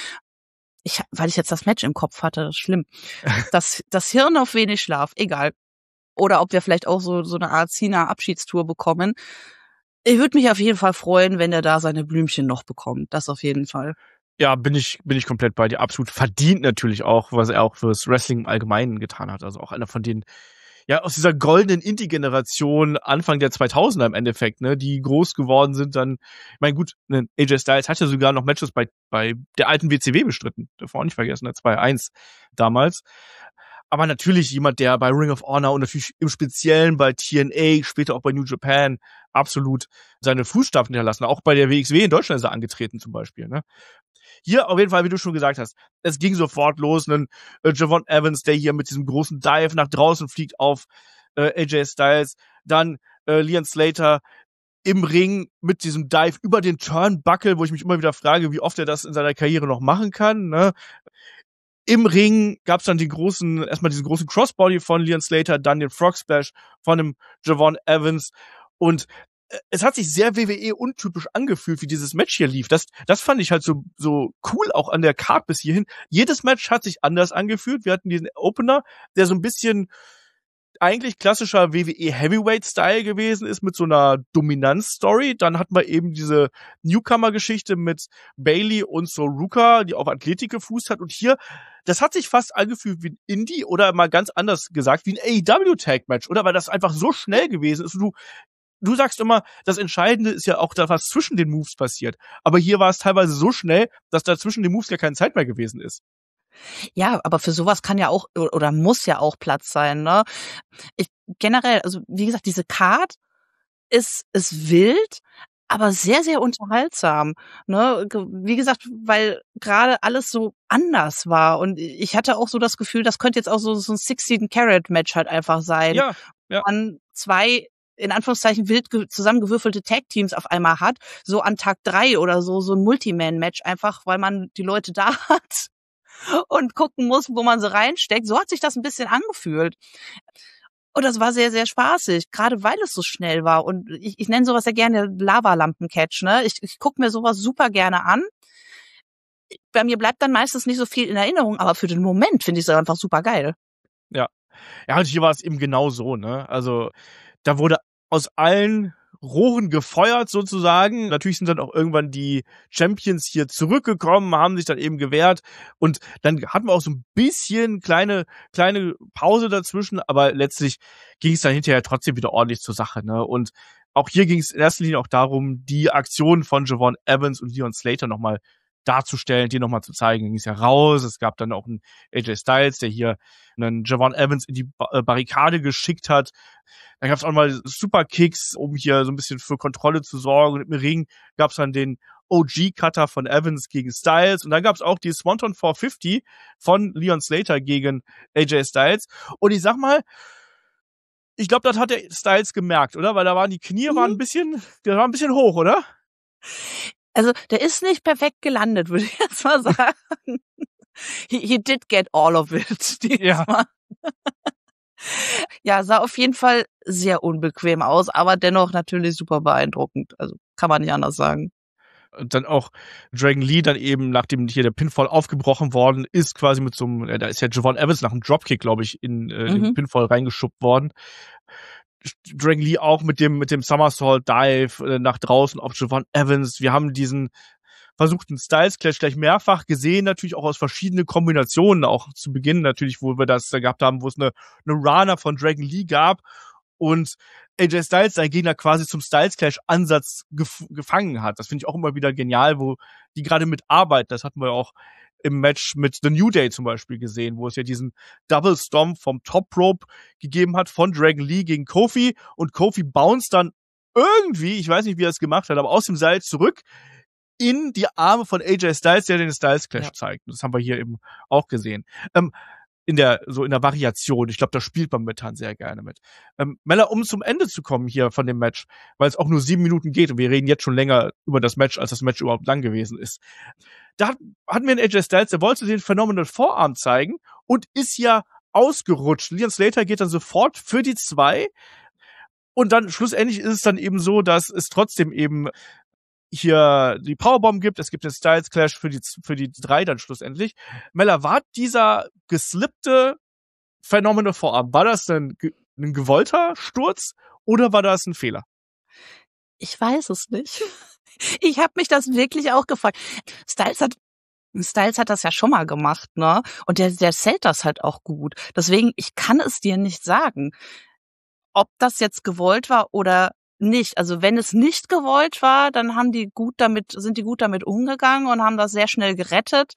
Weil ich jetzt das Match im Kopf hatte, das ist schlimm. Das Hirn auf wenig Schlaf, egal. Oder ob wir vielleicht auch so eine Art Cena-Abschiedstour bekommen. Ich würde mich auf jeden Fall freuen, wenn er da seine Blümchen noch bekommt. Das auf jeden Fall. Ja, bin ich komplett bei dir. Absolut verdient natürlich auch, was er auch fürs Wrestling im Allgemeinen getan hat. Also auch einer von den, aus dieser goldenen Indie-Generation Anfang der 2000er im Endeffekt, die groß geworden sind dann. Ich meine, gut, AJ Styles hat ja sogar noch Matches bei der alten WCW bestritten. Darf man auch nicht vergessen, 2-1 damals. Aber natürlich jemand, der bei Ring of Honor und natürlich im Speziellen bei TNA, später auch bei New Japan absolut seine Fußstapfen hinterlassen. Auch bei der WXW in Deutschland ist er angetreten zum Beispiel, Hier auf jeden Fall, wie du schon gesagt hast, es ging sofort los. Javon Evans, der hier mit diesem großen Dive nach draußen fliegt auf AJ Styles. Dann Leon Slater im Ring mit diesem Dive über den Turnbuckle, wo ich mich immer wieder frage, wie oft er das in seiner Karriere noch machen kann. Im Ring gab's dann erstmal diesen großen Crossbody von Leon Slater, dann den Frog Splash von dem Javon Evans. Und es hat sich sehr WWE-untypisch angefühlt, wie dieses Match hier lief. Das fand ich halt so cool auch an der Card bis hierhin. Jedes Match hat sich anders angefühlt. Wir hatten diesen Opener, der so ein bisschen eigentlich klassischer WWE Heavyweight-Style gewesen ist mit so einer Dominanz-Story. Dann hatten wir eben diese Newcomer-Geschichte mit Bayley und Soruka, die auf Athletik gefußt hat. Und hier, das hat sich fast angefühlt wie ein Indie oder mal ganz anders gesagt, wie ein AEW-Tag-Match, oder? Weil das einfach so schnell gewesen ist. Du sagst immer, das Entscheidende ist ja auch da, was zwischen den Moves passiert. Aber hier war es teilweise so schnell, dass da zwischen den Moves gar keine Zeit mehr gewesen ist. Ja, aber für sowas kann ja auch oder muss ja auch Platz sein, Generell, also wie gesagt, diese Card ist wild, aber sehr, sehr unterhaltsam, ne? Wie gesagt, weil gerade alles so anders war und ich hatte auch so das Gefühl, das könnte jetzt auch so ein 16-Carat-Match halt einfach sein. Ja, ja. Man 2 in Anführungszeichen wild zusammengewürfelte Tag-Teams auf einmal hat, so an Tag 3 oder so ein Multiman-Match einfach, weil man die Leute da hat und gucken muss, wo man sie reinsteckt. So hat sich das ein bisschen angefühlt. Und das war sehr, sehr spaßig, gerade weil es so schnell war. Und ich nenne sowas ja gerne Lavalampen-Catch, ne? Ich gucke mir sowas super gerne an. Bei mir bleibt dann meistens nicht so viel in Erinnerung, aber für den Moment finde ich es einfach super geil. Ja. Ja, und hier war es eben genau so, ne? Also, da wurde aus allen Rohren gefeuert sozusagen. Natürlich sind dann auch irgendwann die Champions hier zurückgekommen, haben sich dann eben gewehrt und dann hatten wir auch so ein bisschen kleine Pause dazwischen, aber letztlich ging es dann hinterher trotzdem wieder ordentlich zur Sache, ne? Und auch hier ging es in erster Linie auch darum, die Aktion von Javon Evans und Leon Slater nochmal darzustellen, die nochmal zu zeigen. Ging es ja raus. Es gab dann auch einen AJ Styles, der hier einen Javon Evans in die Barrikade geschickt hat. Dann gab es auch mal Superkicks, um hier so ein bisschen für Kontrolle zu sorgen. Und im Ring gab es dann den OG-Cutter von Evans gegen Styles. Und dann gab es auch die Swanton 450 von Leon Slater gegen AJ Styles. Und ich sag mal, ich glaube, das hat der Styles gemerkt, oder? Weil da waren die Knie waren ein bisschen hoch, oder? Also, der ist nicht perfekt gelandet, würde ich jetzt mal sagen. He did get all of it. Ja. Ja, sah auf jeden Fall sehr unbequem aus, aber dennoch natürlich super beeindruckend. Also, kann man nicht anders sagen. Und dann auch Dragon Lee dann eben, nachdem hier der Pinfall aufgebrochen worden ist, quasi mit so einem, da ist ja Javon Evans nach einem Dropkick, glaube ich, in den Pinfall reingeschubbt worden. Dragon Lee auch mit dem Somersault Dive nach draußen auf Javon Evans. Wir haben diesen versuchten Styles Clash gleich mehrfach gesehen, natürlich auch aus verschiedenen Kombinationen, auch zu Beginn natürlich, wo wir das da gehabt haben, wo es eine Rana von Dragon Lee gab und AJ Styles seinen Gegner quasi zum Styles Clash Ansatz gefangen hat. Das finde ich auch immer wieder genial, wo die gerade mitarbeiten. Das hatten wir auch im Match mit The New Day zum Beispiel gesehen, wo es ja diesen Double Stomp vom Top Rope gegeben hat von Dragon Lee gegen Kofi und Kofi bounced dann irgendwie, ich weiß nicht, wie er es gemacht hat, aber aus dem Seil zurück in die Arme von AJ Styles, der den Styles Clash zeigt. Das haben wir hier eben auch gesehen. In der Variation. Ich glaube, da spielt man momentan sehr gerne mit. Mella, um zum Ende zu kommen hier von dem Match, weil es auch nur 7 Minuten geht und wir reden jetzt schon länger über das Match, als das Match überhaupt lang gewesen ist. Da hatten wir einen AJ Styles, der wollte den Phenomenal Forearm zeigen und ist ja ausgerutscht. Leon Slater geht dann sofort für die 2 und dann schlussendlich ist es dann eben so, dass es trotzdem eben hier die Powerbomb gibt, es gibt den Styles Clash für die 3 dann schlussendlich. Mella, war dieser geslippte Phenomenal Forearm, war das ein gewollter Sturz oder war das ein Fehler? Ich weiß es nicht. Ich habe mich das wirklich auch gefragt. Styles hat das ja schon mal gemacht, ne? Und der zählt das halt auch gut. Deswegen, ich kann es dir nicht sagen, ob das jetzt gewollt war oder nicht. Also wenn es nicht gewollt war, dann sind die gut damit umgegangen und haben das sehr schnell gerettet.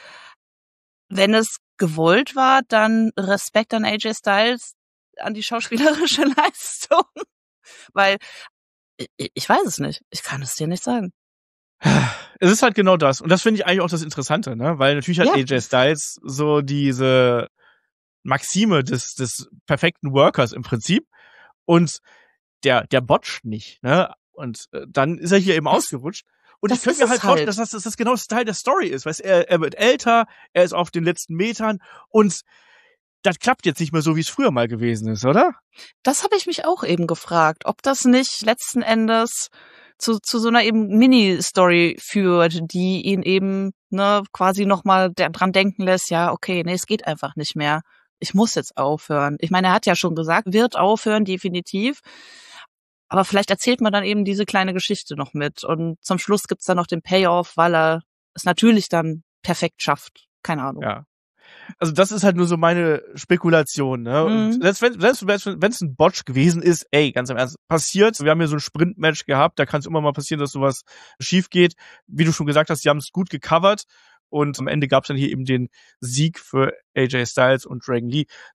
Wenn es gewollt war, dann Respekt an AJ Styles, an die schauspielerische Leistung. Weil ich weiß es nicht. Ich kann es dir nicht sagen. Es ist halt genau das. Und das finde ich eigentlich auch das Interessante, ne? Weil natürlich hat AJ Styles so diese Maxime des perfekten Workers im Prinzip. Und der botcht nicht, ne? Und dann ist er hier eben ausgerutscht. Und ich könnte mir halt vorstellen, dass das genau das Teil der Story ist. Weißt, er wird älter, er ist auf den letzten Metern und das klappt jetzt nicht mehr so, wie es früher mal gewesen ist, oder? Das habe ich mich auch eben gefragt, ob das nicht letzten Endes zu so einer eben Mini-Story führt, die ihn eben quasi nochmal dran denken lässt, ja, okay, nee, es geht einfach nicht mehr. Ich muss jetzt aufhören. Ich meine, er hat ja schon gesagt, wird aufhören, definitiv. Aber vielleicht erzählt man dann eben diese kleine Geschichte noch mit. Und zum Schluss gibt's dann noch den Payoff, weil er es natürlich dann perfekt schafft. Keine Ahnung. Ja. Also das ist halt nur so meine Spekulation, ne? Und selbst wenn es ein Botch gewesen ist, ey, ganz im Ernst, passiert. Wir haben hier so ein Sprint-Match gehabt, da kann es immer mal passieren, dass sowas schief geht. Wie du schon gesagt hast, die haben es gut gecovert und am Ende gab es dann hier eben den Sieg für AJ Styles und Dragon Lee.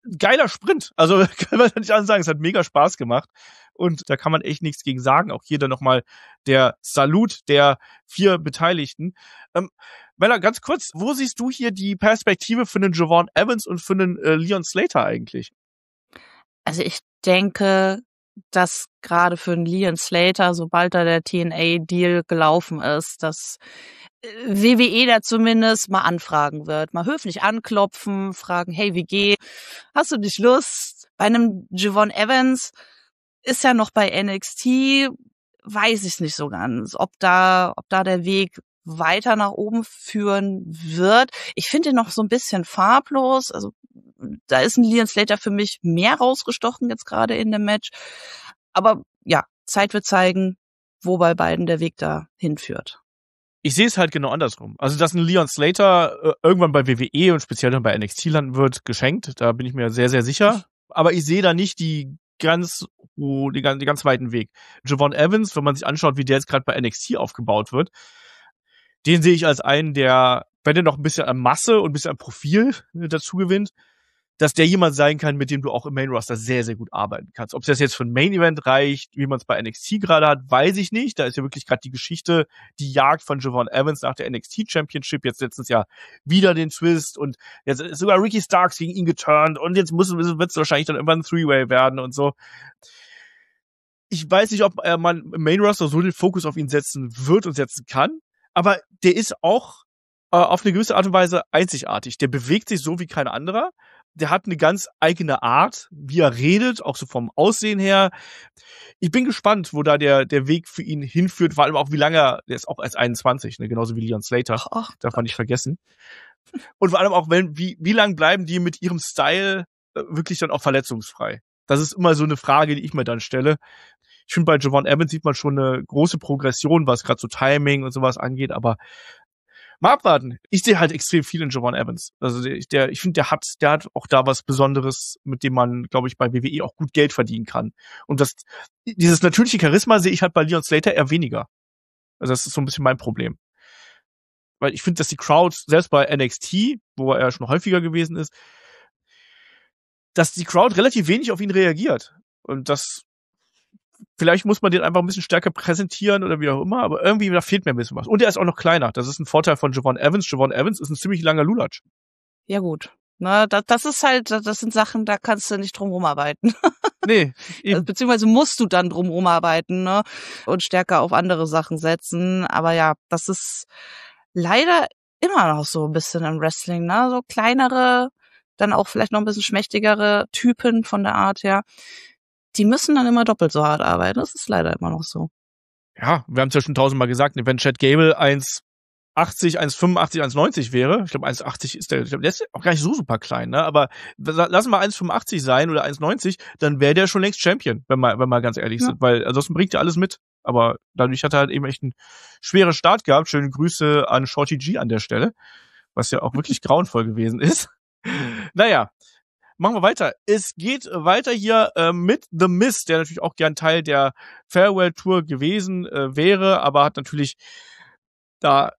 geiler Sprint. Also kann man nicht anders sagen, es hat mega Spaß gemacht. Und da kann man echt nichts gegen sagen. Auch hier dann nochmal der Salut der 4 Beteiligten. Mella, ganz kurz, wo siehst du hier die Perspektive für den Javon Evans und für den Leon Slater eigentlich? Also ich denke, dass gerade für den Leon Slater, sobald da der TNA-Deal gelaufen ist, dass WWE da zumindest mal anfragen wird, mal höflich anklopfen, fragen, hey, wie geht's? Hast du nicht Lust? Bei einem Javon Evans ist ja noch bei NXT, weiß ich nicht so ganz, ob da der Weg weiter nach oben führen wird. Ich finde ihn noch so ein bisschen farblos. Also da ist ein Leon Slater für mich mehr rausgestochen jetzt gerade in dem Match. Aber ja, Zeit wird zeigen, wo bei beiden der Weg da hinführt. Ich sehe es halt genau andersrum. Also, dass ein Leon Slater irgendwann bei WWE und speziell dann bei NXT landen wird, geschenkt. Da bin ich mir sehr, sehr sicher. Aber ich sehe da nicht den ganz weiten Weg. Javon Evans, wenn man sich anschaut, wie der jetzt gerade bei NXT aufgebaut wird, den sehe ich als einen, der, wenn der noch ein bisschen an Masse und ein bisschen an Profil dazu gewinnt, dass der jemand sein kann, mit dem du auch im Main Roster sehr, sehr gut arbeiten kannst. Ob das jetzt für ein Main Event reicht, wie man es bei NXT gerade hat, weiß ich nicht. Da ist ja wirklich gerade die Geschichte, die Jagd von Javon Evans nach der NXT Championship. Jetzt letztens ja wieder den Twist und jetzt ist sogar Ricky Starks gegen ihn geturnt und jetzt wird es wahrscheinlich dann irgendwann ein Three-Way werden und so. Ich weiß nicht, ob man im Main Roster so den Fokus auf ihn setzen wird und setzen kann, aber der ist auch auf eine gewisse Art und Weise einzigartig. Der bewegt sich so wie kein anderer. Der hat eine ganz eigene Art, wie er redet, auch so vom Aussehen her. Ich bin gespannt, wo da der Weg für ihn hinführt, vor allem auch wie lange der ist auch erst 21, ne, genauso wie Leon Slater. Darf man nicht vergessen. Und vor allem auch, wie lang bleiben die mit ihrem Style wirklich dann auch verletzungsfrei? Das ist immer so eine Frage, die ich mir dann stelle. Ich finde, bei Javon Evans sieht man schon eine große Progression, was gerade so Timing und sowas angeht, aber mal abwarten. Ich sehe halt extrem viel in Javon Evans. Also ich finde, der hat auch da was Besonderes, mit dem man, glaube ich, bei WWE auch gut Geld verdienen kann. Und dieses natürliche Charisma sehe ich halt bei Leon Slater eher weniger. Also das ist so ein bisschen mein Problem. Weil ich finde, dass die Crowd, selbst bei NXT, wo er schon häufiger gewesen ist, dass die Crowd relativ wenig auf ihn reagiert. Und vielleicht muss man den einfach ein bisschen stärker präsentieren oder wie auch immer, aber irgendwie, da fehlt mir ein bisschen was. Und er ist auch noch kleiner. Das ist ein Vorteil von Javon Evans. Javon Evans ist ein ziemlich langer Lulatsch. Ja gut. Na, das ist halt, das sind Sachen, da kannst du nicht drum rumarbeiten. Nee. Eben. Beziehungsweise musst du dann drum rumarbeiten, ne? Und stärker auf andere Sachen setzen. Aber ja, das ist leider immer noch so ein bisschen im Wrestling, ne? So kleinere, dann auch vielleicht noch ein bisschen schmächtigere Typen von der Art her. Die müssen dann immer doppelt so hart arbeiten. Das ist leider immer noch so. Ja, wir haben es ja schon 1000-mal gesagt, wenn Chad Gable 1,80, 1,85, 1,90 wäre, ich glaube 1,80 ist der ist auch gar nicht so super klein, ne? Aber lassen wir 1,85 sein oder 1,90, dann wäre der schon längst Champion, wenn wir ganz ehrlich sind, weil ansonsten bringt er alles mit. Aber dadurch hat er halt eben echt einen schweren Start gehabt. Schöne Grüße an Shorty G an der Stelle, was ja auch wirklich grauenvoll gewesen ist. Naja. Machen wir weiter. Es geht weiter hier mit The Miz, der natürlich auch gern Teil der Farewell Tour gewesen wäre, aber hat natürlich da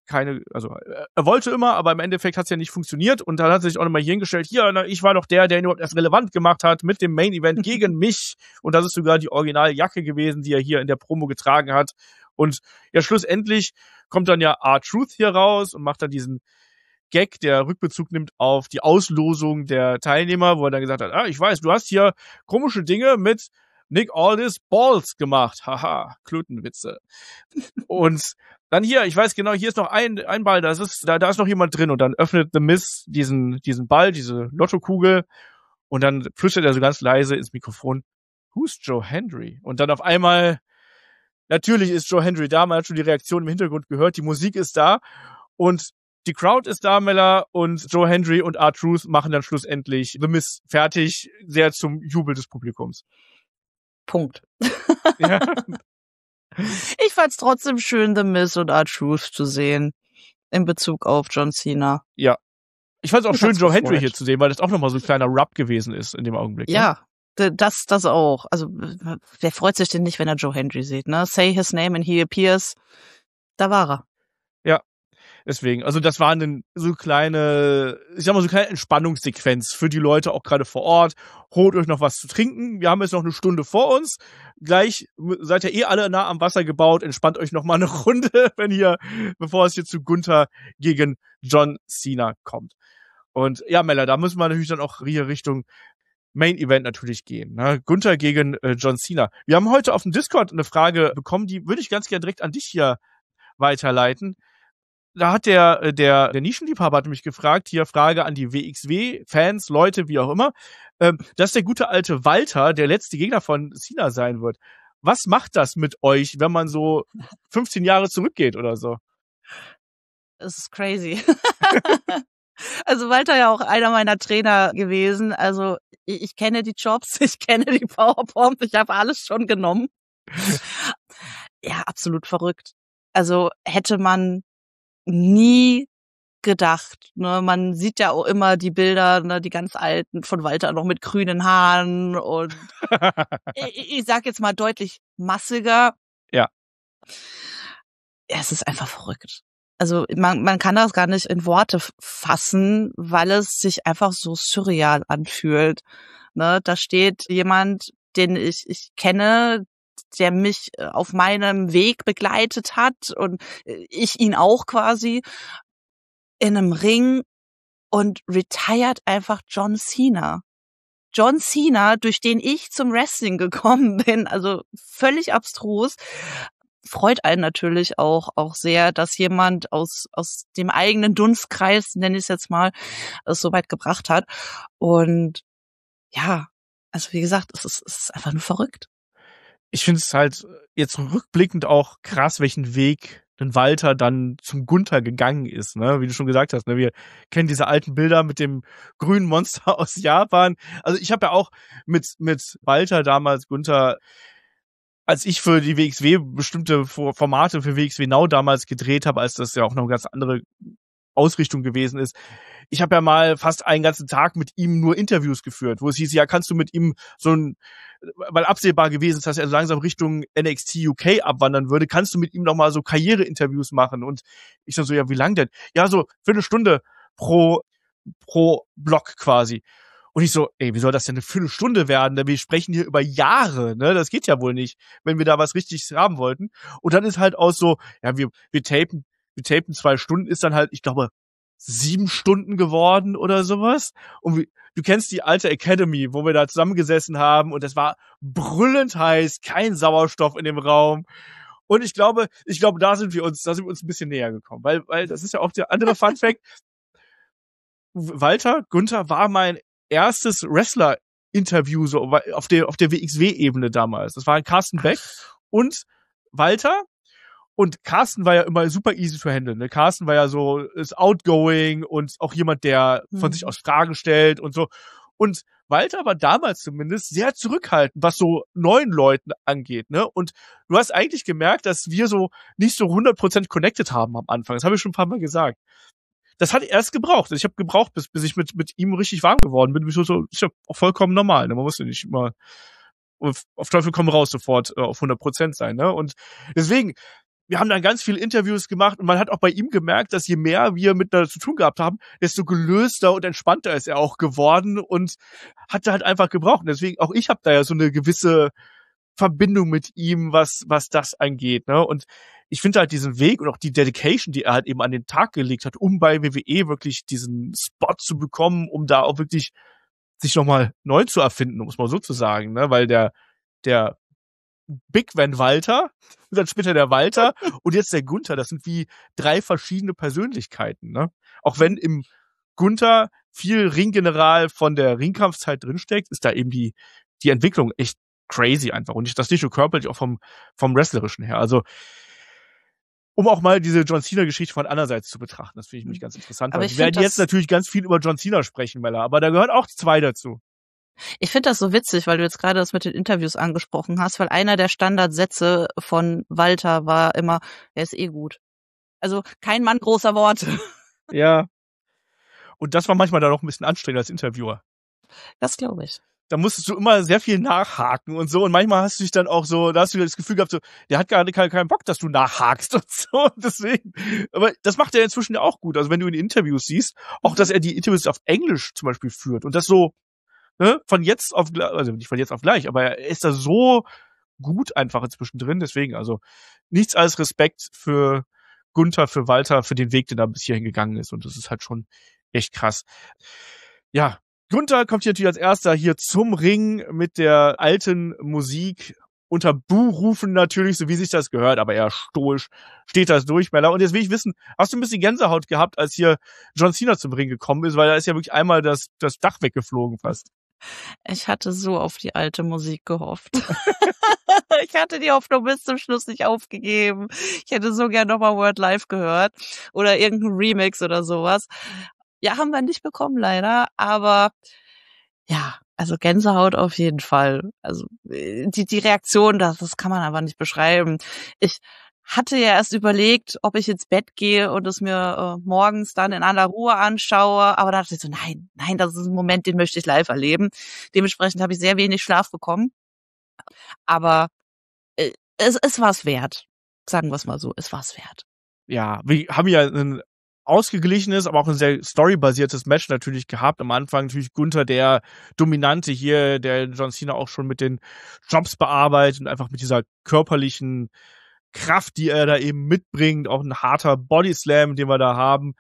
er wollte immer, aber im Endeffekt hat es ja nicht funktioniert und dann hat er sich auch nochmal hier hingestellt, ich war doch der ihn überhaupt erst relevant gemacht hat mit dem Main Event gegen mich und das ist sogar die Originaljacke gewesen, die er hier in der Promo getragen hat und ja, schlussendlich kommt dann ja R-Truth hier raus und macht dann diesen Gag, der Rückbezug nimmt auf die Auslosung der Teilnehmer, wo er dann gesagt hat, ich weiß, du hast hier komische Dinge mit Nick Aldis Balls gemacht. Haha, Klötenwitze. Und dann hier, ich weiß genau, hier ist noch ein Ball, da ist noch jemand drin und dann öffnet The Miz diesen Ball, diese Lottokugel und dann flüstert er so ganz leise ins Mikrofon, who's Joe Hendry? Und dann auf einmal, natürlich ist Joe Hendry da, man hat schon die Reaktion im Hintergrund gehört, die Musik ist da und die Crowd ist da, Mella, und Joe Hendry und R-Truth machen dann schlussendlich The Miz fertig, sehr zum Jubel des Publikums. Punkt. Ja. Ich fand's trotzdem schön, The Miz und R-Truth zu sehen, in Bezug auf John Cena. Ja. Ich fand's auch schön, Joe Hendry hier zu sehen, weil das auch nochmal so ein kleiner Rub gewesen ist in dem Augenblick. Ja, ne? Das auch. Also, wer freut sich denn nicht, wenn er Joe Hendry sieht, ne? Say his name and he appears. Da war er. Ja. Deswegen, also das war eine so kleine Entspannungssequenz für die Leute auch gerade vor Ort. Holt euch noch was zu trinken. Wir haben jetzt noch eine Stunde vor uns. Gleich seid ihr alle nah am Wasser gebaut. Entspannt euch noch mal eine Runde, bevor es hier zu Gunther gegen John Cena kommt. Und ja, Mella, da müssen wir natürlich dann auch hier Richtung Main Event natürlich gehen. Ne? Gunther gegen John Cena. Wir haben heute auf dem Discord eine Frage bekommen, die würde ich ganz gerne direkt an dich hier weiterleiten. Da hat der Nischenliebhaber hat mich gefragt, hier Frage an die WXW-Fans, Leute, wie auch immer, dass der gute alte Walter der letzte Gegner von Cena sein wird. Was macht das mit euch, wenn man so 15 Jahre zurückgeht oder so? Es ist crazy. Also Walter ja auch einer meiner Trainer gewesen. Also ich kenne die Jobs, ich kenne die Powerbomb, ich habe alles schon genommen. Ja, absolut verrückt. Also hätte man nie gedacht. Ne? Man sieht ja auch immer die Bilder, ne, die ganz alten von Walter noch mit grünen Haaren und ich sag jetzt mal deutlich massiger. Ja. Ja, es ist einfach verrückt. Also man kann das gar nicht in Worte fassen, weil es sich einfach so surreal anfühlt. Ne? Da steht jemand, den ich kenne, der mich auf meinem Weg begleitet hat und ich ihn auch quasi in einem Ring und retired einfach John Cena. John Cena, durch den ich zum Wrestling gekommen bin, also völlig abstrus. Freut einen natürlich auch sehr, dass jemand aus dem eigenen Dunstkreis, nenne ich es jetzt mal, es so weit gebracht hat. Und ja, also wie gesagt, es ist einfach nur verrückt. Ich finde es halt jetzt rückblickend auch krass, welchen Weg denn Walter dann zum Gunther gegangen ist, ne? Wie du schon gesagt hast, ne? Wir kennen diese alten Bilder mit dem grünen Monster aus Japan. Also ich habe ja auch mit Walter damals Gunther, als ich für die WXW bestimmte Formate für WXW Now damals gedreht habe, als das ja auch noch eine ganz andere Ausrichtung gewesen ist. Ich habe ja mal fast einen ganzen Tag mit ihm nur Interviews geführt, wo es hieß, ja, kannst du mit ihm weil absehbar gewesen ist, dass er langsam Richtung NXT UK abwandern würde, kannst du mit ihm noch mal so Karriereinterviews machen? Und ich dann so, ja, wie lang denn? Ja, so Viertelstunde pro Block quasi. Und ich so, ey, wie soll das denn eine Viertelstunde werden? Wir sprechen hier über Jahre, ne? Das geht ja wohl nicht, wenn wir da was Richtiges haben wollten. Und dann ist halt auch so, ja, wir tapen 2 Stunden, ist dann halt, ich glaube, 7 Stunden geworden oder sowas. Und du kennst die alte Academy, wo wir da zusammengesessen haben und es war brüllend heiß, kein Sauerstoff in dem Raum. Und ich glaube, da sind wir uns ein bisschen näher gekommen, weil das ist ja auch der andere Fun Fact. Gunther war mein erstes Wrestler-Interview so auf der WXW-Ebene damals. Das war Carsten Beck und Walter. Und Carsten war ja immer super easy zu handeln. Ne? Carsten war ja so, ist outgoing und auch jemand, der von sich aus Fragen stellt und so. Und Walter war damals zumindest sehr zurückhaltend, was so neuen Leuten angeht. Ne? Und du hast eigentlich gemerkt, dass wir so nicht so 100% connected haben am Anfang. Das habe ich schon ein paar Mal gesagt. Das hat erst gebraucht. Ich habe gebraucht, bis ich mit ihm richtig warm geworden bin. So, ist ja auch vollkommen normal. Ne? Man muss ja nicht immer auf Teufel komm raus sofort auf 100% sein. Ne? Und deswegen, wir haben dann ganz viele Interviews gemacht und man hat auch bei ihm gemerkt, dass je mehr wir miteinander zu tun gehabt haben, desto gelöster und entspannter ist er auch geworden und hat halt einfach gebraucht. Und deswegen, auch ich habe da ja so eine gewisse Verbindung mit ihm, was das angeht. Ne? Und ich finde halt diesen Weg und auch die Dedication, die er halt eben an den Tag gelegt hat, um bei WWE wirklich diesen Spot zu bekommen, um da auch wirklich sich nochmal neu zu erfinden, um es mal so zu sagen. Ne? Weil der Big Van Walter, dann später der Walter und jetzt der Gunther, das sind wie 3 verschiedene Persönlichkeiten, ne? Auch wenn im Gunther viel Ringgeneral von der Ringkampfzeit drinsteckt, ist da eben die Entwicklung echt crazy einfach und das nicht nur körperlich, auch vom Wrestlerischen her. Also um auch mal diese John Cena-Geschichte von andererseits zu betrachten, das finde ich nämlich ganz interessant. Aber wir werden jetzt natürlich ganz viel über John Cena sprechen, Mella, aber da gehört auch 2 dazu. Ich finde das so witzig, weil du jetzt gerade das mit den Interviews angesprochen hast, weil einer der Standardsätze von Walter war immer, er ist eh gut. Also kein Mann großer Worte. Ja. Und das war manchmal dann auch ein bisschen anstrengend als Interviewer. Das glaube ich. da musstest du immer sehr viel nachhaken und so. Und manchmal hast du dich dann auch so, da hast du das Gefühl gehabt, so, der hat gerade keinen Bock, dass du nachhakst und so. Deswegen. Aber das macht er inzwischen ja auch gut. Also wenn du in Interviews siehst, auch dass er die Interviews auf Englisch zum Beispiel führt und das so, ne, von jetzt auf, also nicht von jetzt auf gleich, aber er ist da so gut einfach inzwischen drin. Deswegen, also nichts als Respekt für Gunther, für Walter, für den Weg, den er bis hierhin gegangen ist. Und das ist halt schon echt krass. Ja, Gunther kommt hier natürlich als erster hier zum Ring mit der alten Musik. Unter Buhrufen natürlich, so wie sich das gehört, aber eher stoisch steht das durch, Mella. Und jetzt will ich wissen, hast du ein bisschen Gänsehaut gehabt, als hier John Cena zum Ring gekommen ist? Weil da ist ja wirklich einmal das Dach weggeflogen fast. Ich hatte so auf die alte Musik gehofft. Ich hatte die Hoffnung bis zum Schluss nicht aufgegeben. Ich hätte so gern nochmal Word Live gehört oder irgendein Remix oder sowas. Ja, haben wir nicht bekommen leider, aber ja, also Gänsehaut auf jeden Fall. Also die Reaktion, das kann man aber nicht beschreiben. Ich hatte ja erst überlegt, ob ich ins Bett gehe und es mir morgens dann in aller Ruhe anschaue, aber da dachte ich so, nein, das ist ein Moment, den möchte ich live erleben. Dementsprechend habe ich sehr wenig Schlaf bekommen, aber es war es wert. Sagen wir es mal so, es war es wert. Ja, wir haben ja ein ausgeglichenes, aber auch ein sehr storybasiertes Match natürlich gehabt. Am Anfang natürlich Gunther, der Dominante hier, der John Cena auch schon mit den Jobs bearbeitet und einfach mit dieser körperlichen Kraft, die er da eben mitbringt, auch ein harter Bodyslam, den wir da haben.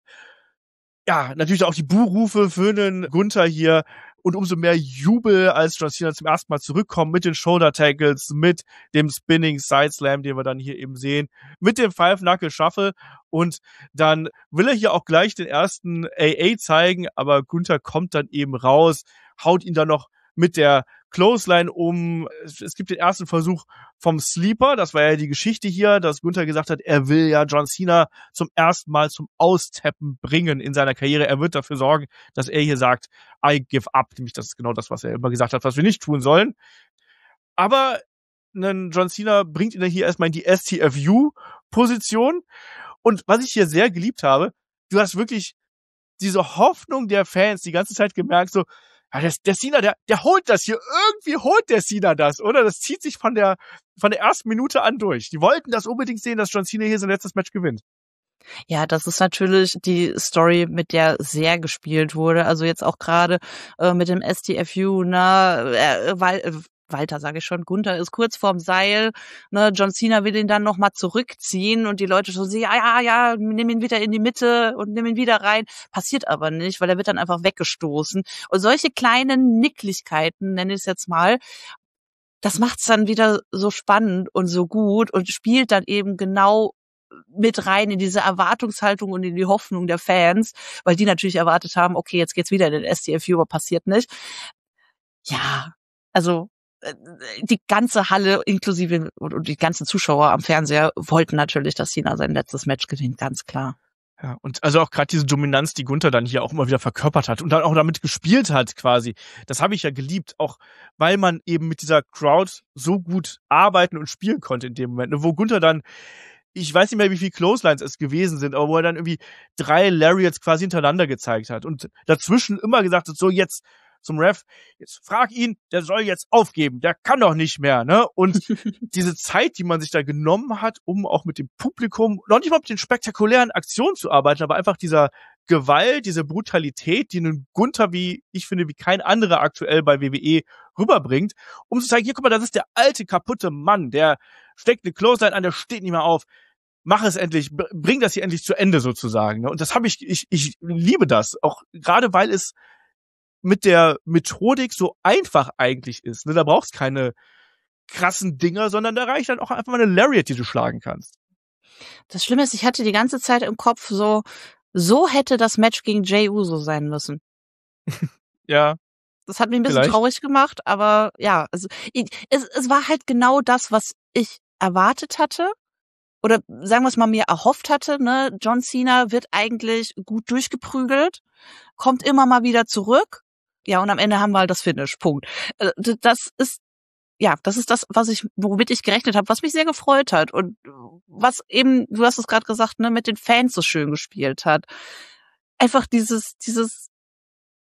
Ja, natürlich auch die Buhrufe für den Gunther hier und umso mehr Jubel, als John Cena zum ersten Mal zurückkommt mit den Shoulder Tackles, mit dem Spinning Side Slam, den wir dann hier eben sehen, mit dem Five Knuckle Shuffle und dann will er hier auch gleich den ersten AA zeigen, aber Gunther kommt dann eben raus, haut ihn dann noch mit der Clothesline um. Es gibt den ersten Versuch vom Sleeper, das war ja die Geschichte hier, dass Gunther gesagt hat, er will ja John Cena zum ersten Mal zum Austappen bringen in seiner Karriere. Er wird dafür sorgen, dass er hier sagt, I give up. Nämlich das ist genau das, was er immer gesagt hat, was wir nicht tun sollen. Aber John Cena bringt ihn hier erstmal in die STFU-Position. Und was ich hier sehr geliebt habe, du hast wirklich diese Hoffnung der Fans die ganze Zeit gemerkt, so, ja, der Cena, der holt das hier. Irgendwie holt der Cena das, oder? Das zieht sich von der ersten Minute an durch. Die wollten das unbedingt sehen, dass John Cena hier sein letztes Match gewinnt. Ja, das ist natürlich die Story, mit der sehr gespielt wurde. Also jetzt auch gerade mit dem STFU, ne, Walter, sage ich schon, Gunther ist kurz vorm Seil, ne, John Cena will ihn dann nochmal zurückziehen und die Leute schon sehen, ja, nimm ihn wieder in die Mitte und nimm ihn wieder rein. Passiert aber nicht, weil er wird dann einfach weggestoßen. Und solche kleinen Nicklichkeiten, nenne ich es jetzt mal, das macht's dann wieder so spannend und so gut und spielt dann eben genau mit rein in diese Erwartungshaltung und in die Hoffnung der Fans, weil die natürlich erwartet haben, okay, jetzt geht's wieder in den STFU, aber passiert nicht. Ja, also die ganze Halle inklusive und die ganzen Zuschauer am Fernseher wollten natürlich, dass Cena sein letztes Match gewinnt, ganz klar. Ja, und also auch gerade diese Dominanz, die Gunther dann hier auch immer wieder verkörpert hat und dann auch damit gespielt hat quasi, das habe ich ja geliebt, auch weil man eben mit dieser Crowd so gut arbeiten und spielen konnte in dem Moment, wo Gunther dann, ich weiß nicht mehr, wie viele Clotheslines es gewesen sind, aber wo er dann irgendwie 3 Lariats quasi hintereinander gezeigt hat und dazwischen immer gesagt hat, so jetzt zum Ref, jetzt frag ihn, der soll jetzt aufgeben, der kann doch nicht mehr, ne? Und diese Zeit, die man sich da genommen hat, um auch mit dem Publikum, noch nicht mal mit den spektakulären Aktionen zu arbeiten, aber einfach dieser Gewalt, diese Brutalität, die einen Gunther, wie ich finde, wie kein anderer aktuell bei WWE rüberbringt, um zu zeigen, hier, guck mal, das ist der alte, kaputte Mann, der steckt eine Clothesline an, der steht nicht mehr auf. Mach es endlich, bring das hier endlich zu Ende sozusagen. Ne? Und das habe ich liebe das, auch gerade weil es mit der Methodik so einfach eigentlich ist. Ne? Da brauchst keine krassen Dinger, sondern da reicht dann auch einfach mal eine Lariat, die du schlagen kannst. Das Schlimme ist, ich hatte die ganze Zeit im Kopf so hätte das Match gegen Jey Uso sein müssen. Ja. Das hat mich ein bisschen traurig gemacht, aber ja, also es war halt genau das, was ich erwartet hatte. Oder sagen wir es mal, mir erhofft hatte, ne? John Cena wird eigentlich gut durchgeprügelt, kommt immer mal wieder zurück. Ja, und am Ende haben wir halt das Finish. Punkt. Das ist das, womit ich gerechnet habe, was mich sehr gefreut hat und was eben, du hast es gerade gesagt, ne, mit den Fans so schön gespielt hat. Einfach dieses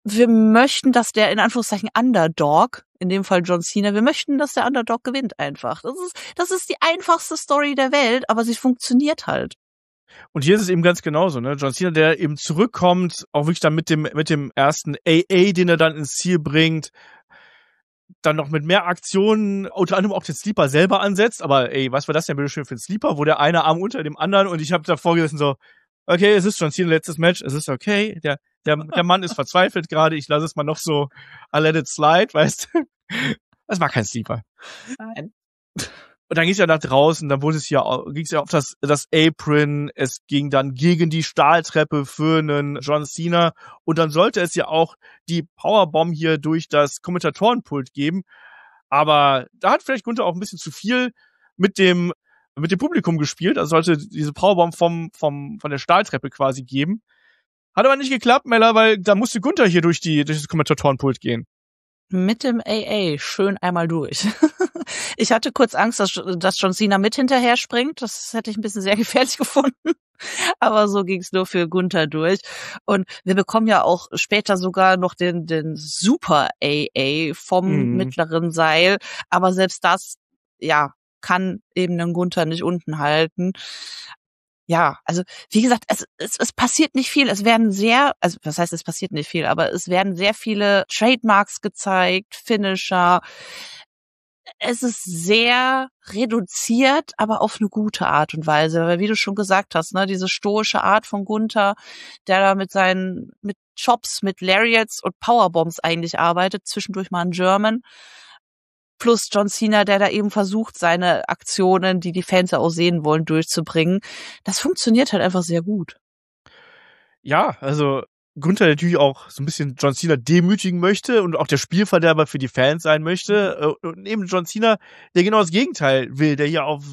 wir möchten, dass der in Anführungszeichen Underdog, in dem Fall John Cena, wir möchten, dass der Underdog gewinnt einfach. Das ist die einfachste Story der Welt, aber sie funktioniert halt. Und hier ist es eben ganz genauso, ne? John Cena, der eben zurückkommt, auch wirklich dann mit dem ersten AA, den er dann ins Ziel bringt, dann noch mit mehr Aktionen, unter anderem auch den Sleeper selber ansetzt, aber ey, was war das denn bitte schön für ein Sleeper, wo der eine Arm unter dem anderen und ich habe davor gesessen so, okay, es ist John Cena letztes Match, es ist okay, der Mann ist verzweifelt gerade, ich lasse es mal noch so, I let it slide, weißt du? Das war kein Sleeper. Nein. Und dann ging es ja nach draußen, dann ging es ja auf das Apron, es ging dann gegen die Stahltreppe für einen John Cena und dann sollte es ja auch die Powerbomb hier durch das Kommentatorenpult geben, aber da hat vielleicht Gunther auch ein bisschen zu viel mit dem Publikum gespielt, also sollte diese Powerbomb von der Stahltreppe quasi geben. Hat aber nicht geklappt, Mella, weil da musste Gunther hier durch das Kommentatorenpult gehen. Mit dem AA schön einmal durch. Ich hatte kurz Angst, dass John Cena mit hinterher springt. Das hätte ich ein bisschen sehr gefährlich gefunden. Aber so ging's nur für Gunther durch. Und wir bekommen ja auch später sogar noch den Super AA vom mittleren Seil. Aber selbst das, ja, kann eben den Gunther nicht unten halten. Ja, also wie gesagt, es passiert nicht viel. Es passiert nicht viel, aber es werden sehr viele Trademarks gezeigt, Finisher. Es ist sehr reduziert, aber auf eine gute Art und Weise. Weil wie du schon gesagt hast, ne, diese stoische Art von Gunther, der da mit Chops, mit Lariats und Powerbombs eigentlich arbeitet, zwischendurch mal ein German. Plus John Cena, der da eben versucht, seine Aktionen, die Fans auch sehen wollen, durchzubringen. Das funktioniert halt einfach sehr gut. Ja, also Gunther natürlich auch so ein bisschen John Cena demütigen möchte und auch der Spielverderber für die Fans sein möchte. Und eben John Cena, der genau das Gegenteil will, der hier auf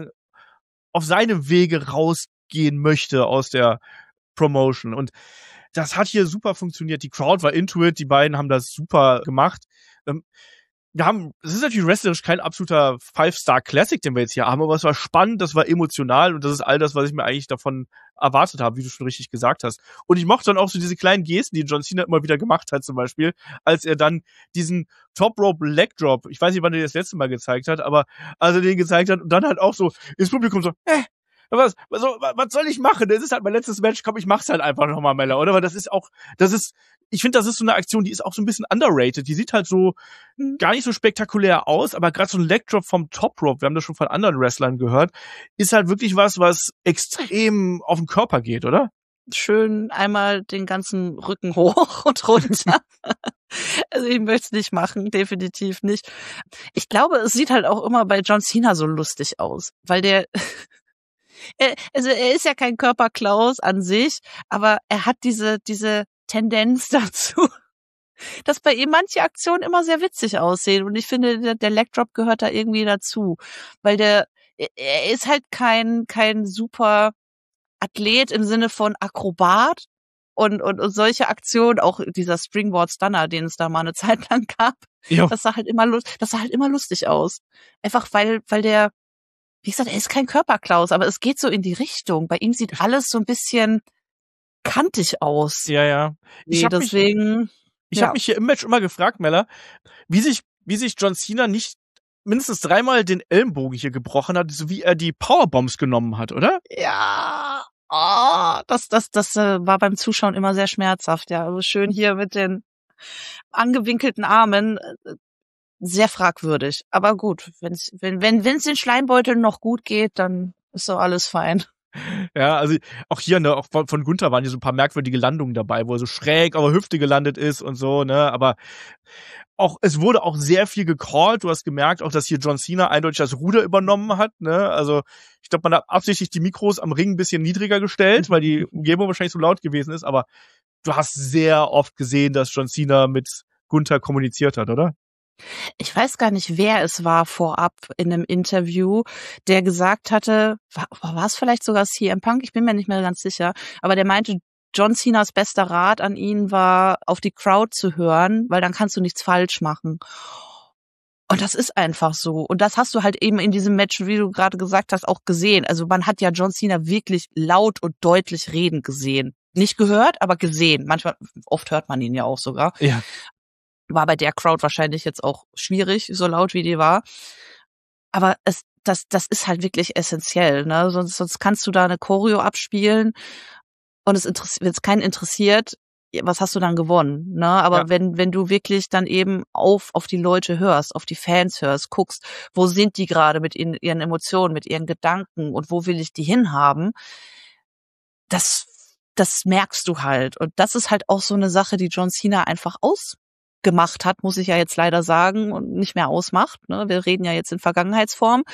seinem Wege rausgehen möchte aus der Promotion. Und das hat hier super funktioniert. Die Crowd war into it, die beiden haben das super gemacht. Es ist natürlich wrestlerisch kein absoluter Five-Star-Classic, den wir jetzt hier haben, aber es war spannend, das war emotional und das ist all das, was ich mir eigentlich davon erwartet habe, wie du schon richtig gesagt hast. Und ich mochte dann auch so diese kleinen Gesten, die John Cena immer wieder gemacht hat, zum Beispiel, als er dann diesen Top-Rope-Leg-Drop, ich weiß nicht, wann er das letzte Mal gezeigt hat, aber als er den gezeigt hat und dann halt auch so ins Publikum so, was soll ich machen? Das ist halt mein letztes Match, komm, ich mach's halt einfach nochmal, Mella, oder? Weil ich finde, das ist so eine Aktion, die ist auch so ein bisschen underrated. Die sieht halt so gar nicht so spektakulär aus, aber gerade so ein Leg-Drop vom Top Rope, wir haben das schon von anderen Wrestlern gehört, ist halt wirklich was extrem auf den Körper geht, oder? Schön einmal den ganzen Rücken hoch und runter. Also ich möchte es nicht machen, definitiv nicht. Ich glaube, es sieht halt auch immer bei John Cena so lustig aus, weil der er ist ja kein Körperklaus an sich, aber er hat diese Tendenz dazu, dass bei ihm manche Aktionen immer sehr witzig aussehen. Und ich finde, der Leg Drop gehört da irgendwie dazu, weil er ist halt kein super Athlet im Sinne von Akrobat und solche Aktionen, auch dieser Springboard Stunner, den es da mal eine Zeit lang gab, das sah halt immer lustig aus. Einfach weil der, wie gesagt, er ist kein Körperklaus, aber es geht so in die Richtung. Bei ihm sieht alles so ein bisschen kantig aus. Ja. Ich habe mich hier im Match immer gefragt, Mella, wie sich John Cena nicht mindestens 3-mal den Ellenbogen hier gebrochen hat, so wie er die Powerbombs genommen hat, oder? Ja. Das war beim Zuschauen immer sehr schmerzhaft, ja. Also schön hier mit den angewinkelten Armen. Sehr fragwürdig. Aber gut, wenn es den Schleimbeuteln noch gut geht, dann ist doch alles fein. Ja, also auch hier, ne, auch von Gunther waren hier so ein paar merkwürdige Landungen dabei, wo er so schräg auf der Hüfte gelandet ist und so, ne, aber auch, es wurde auch sehr viel gecallt. Du hast gemerkt auch, dass hier John Cena eindeutig das Ruder übernommen hat, ne, also ich glaube, man hat absichtlich die Mikros am Ring ein bisschen niedriger gestellt, weil die Umgebung wahrscheinlich so laut gewesen ist, aber du hast sehr oft gesehen, dass John Cena mit Gunther kommuniziert hat, oder? Ich weiß gar nicht, wer es war vorab in einem Interview, der gesagt hatte, war es vielleicht sogar CM Punk? Ich bin mir nicht mehr ganz sicher. Aber der meinte, John Cenas bester Rat an ihn war, auf die Crowd zu hören, weil dann kannst du nichts falsch machen. Und das ist einfach so. Und das hast du halt eben in diesem Match, wie du gerade gesagt hast, auch gesehen. Also man hat ja John Cena wirklich laut und deutlich reden gesehen. nicht gehört, aber gesehen. Oft hört man ihn ja auch sogar. Ja. War bei der Crowd wahrscheinlich jetzt auch schwierig, so laut wie die war. Aber das ist halt wirklich essentiell, ne? Sonst kannst du da eine Choreo abspielen und wenn es keinen interessiert, was hast du dann gewonnen, ne? Aber wenn du wirklich dann eben auf die Leute hörst, auf die Fans hörst, guckst, wo sind die gerade mit ihren Emotionen, mit ihren Gedanken und wo will ich die hinhaben, das merkst du halt. Und das ist halt auch so eine Sache, die John Cena einfach ausgemacht hat, muss ich ja jetzt leider sagen, und nicht mehr ausmacht, ne? Wir reden ja jetzt in Vergangenheitsform.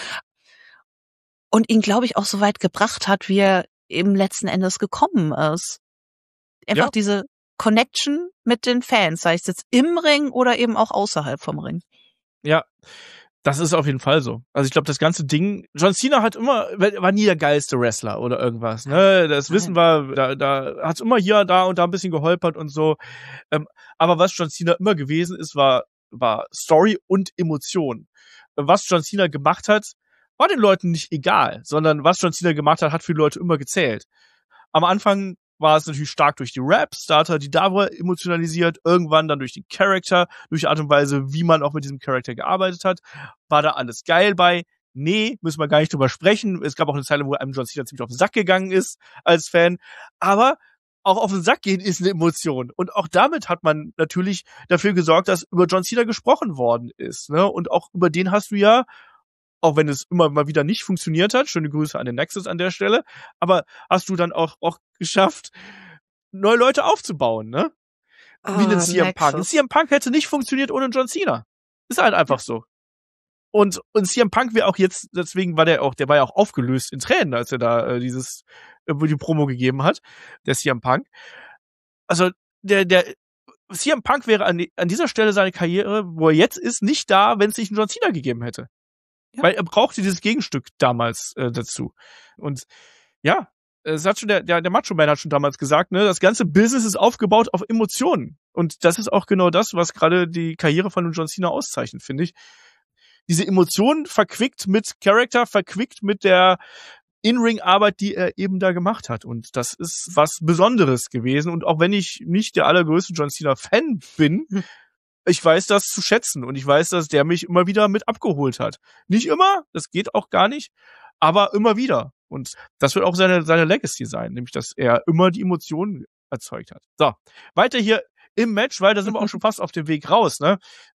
Und ihn, glaube ich, auch so weit gebracht hat, wie er eben letzten Endes gekommen ist. Einfach diese Connection mit den Fans, sei es jetzt im Ring oder eben auch außerhalb vom Ring. Ja, das ist auf jeden Fall so. Also ich glaube, das ganze Ding, John Cena war nie der geilste Wrestler oder irgendwas, ne? Das wissen wir, da hat's immer hier, da und da ein bisschen geholpert und so. Aber was John Cena immer gewesen ist, war Story und Emotion. Was John Cena gemacht hat, war den Leuten nicht egal, sondern was John Cena gemacht hat, hat für die Leute immer gezählt. Am Anfang war es natürlich stark durch die Raps, da hat er die Davo emotionalisiert, irgendwann dann durch den Charakter, durch die Art und Weise, wie man auch mit diesem Charakter gearbeitet hat. War da alles geil bei? Nee, müssen wir gar nicht drüber sprechen. Es gab auch eine Zeit, wo einem John Cena ziemlich auf den Sack gegangen ist als Fan. Aber auch auf den Sack gehen ist eine Emotion. Und auch damit hat man natürlich dafür gesorgt, dass über John Cena gesprochen worden ist, ne? Und auch über den hast du ja, auch wenn es immer mal wieder nicht funktioniert hat, schöne Grüße an den Nexus an der Stelle, aber hast du dann auch geschafft, neue Leute aufzubauen, ne? Wie den CM Punk. Ein CM Punk hätte nicht funktioniert ohne John Cena. Ist halt einfach so. Und CM Punk wäre auch jetzt, deswegen war der war ja auch aufgelöst in Tränen, als er da die Promo gegeben hat, der CM Punk. Also der CM Punk wäre an dieser Stelle seine Karriere, wo er jetzt ist, nicht da, wenn es nicht einen John Cena gegeben hätte. Ja. Weil er brauchte dieses Gegenstück damals dazu. Und ja, es hat schon der Macho Man hat schon damals gesagt, ne, das ganze Business ist aufgebaut auf Emotionen. Und das ist auch genau das, was gerade die Karriere von John Cena auszeichnet, finde ich. Diese Emotionen verquickt mit Charakter, verquickt mit der In-Ring-Arbeit, die er eben da gemacht hat. Und das ist was Besonderes gewesen. Und auch wenn ich nicht der allergrößte John Cena-Fan bin, ich weiß das zu schätzen und ich weiß, dass der mich immer wieder mit abgeholt hat. Nicht immer, das geht auch gar nicht, aber immer wieder. Und das wird auch seine Legacy sein, nämlich, dass er immer die Emotionen erzeugt hat. So, weiter hier im Match, weil da sind wir auch schon fast auf dem Weg raus, ne?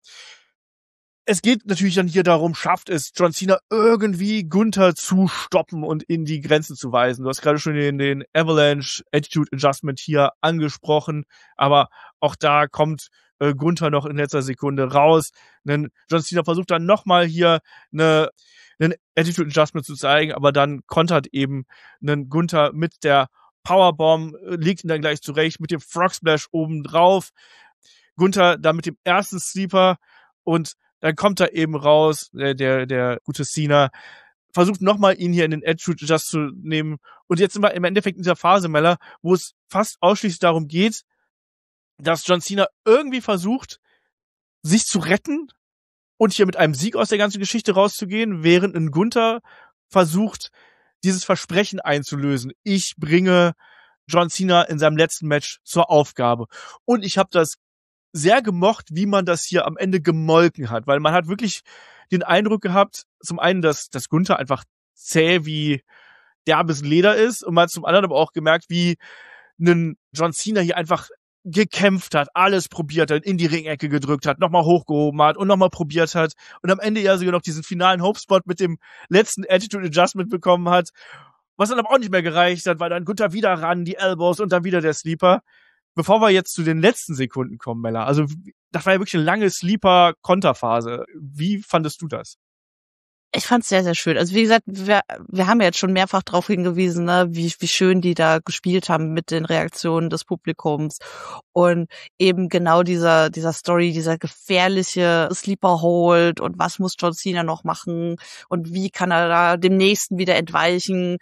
Es geht natürlich dann hier darum, schafft es John Cena irgendwie Gunther zu stoppen und in die Grenzen zu weisen. Du hast gerade schon den Avalanche Attitude Adjustment hier angesprochen, aber auch da kommt Gunther noch in letzter Sekunde raus. John Cena versucht dann nochmal hier einen Attitude Adjustment zu zeigen, aber dann kontert eben Gunther mit der Powerbomb, legt ihn dann gleich zurecht mit dem Frog Splash oben drauf. Gunther dann mit dem ersten Sleeper und dann kommt er eben raus, der gute Cena, versucht nochmal ihn hier in den Attitude Adjust zu nehmen. Und jetzt sind wir im Endeffekt in dieser Phase, Mella, wo es fast ausschließlich darum geht, dass John Cena irgendwie versucht, sich zu retten und hier mit einem Sieg aus der ganzen Geschichte rauszugehen, während ein Gunther versucht, dieses Versprechen einzulösen. Ich bringe John Cena in seinem letzten Match zur Aufgabe. Und ich habe das sehr gemocht, wie man das hier am Ende gemolken hat, weil man hat wirklich den Eindruck gehabt, zum einen, dass Gunther einfach zäh wie derbes Leder ist und man hat zum anderen aber auch gemerkt, wie ein John Cena hier einfach gekämpft hat, alles probiert hat, in die Ringecke gedrückt hat, nochmal hochgehoben hat und nochmal probiert hat und am Ende ja sogar noch diesen finalen Hopespot mit dem letzten Attitude Adjustment bekommen hat, was dann aber auch nicht mehr gereicht hat, weil dann Gunther wieder ran, die Elbows und dann wieder der Sleeper. Bevor wir jetzt zu den letzten Sekunden kommen, Mella, also das war ja wirklich eine lange Sleeper-Konterphase. Wie fandest du das? Ich fand's sehr, sehr schön. Also wie gesagt, wir haben ja jetzt schon mehrfach darauf hingewiesen, ne, wie schön die da gespielt haben mit den Reaktionen des Publikums und eben genau dieser Story, dieser gefährliche Sleeper Hold und was muss John Cena noch machen und wie kann er da dem Nächsten wieder entweichen.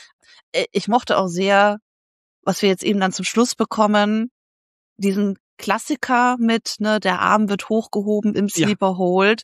Ich mochte auch sehr, was wir jetzt eben dann zum Schluss bekommen, diesen Klassiker mit, ne, der Arm wird hochgehoben im Sleeper Hold.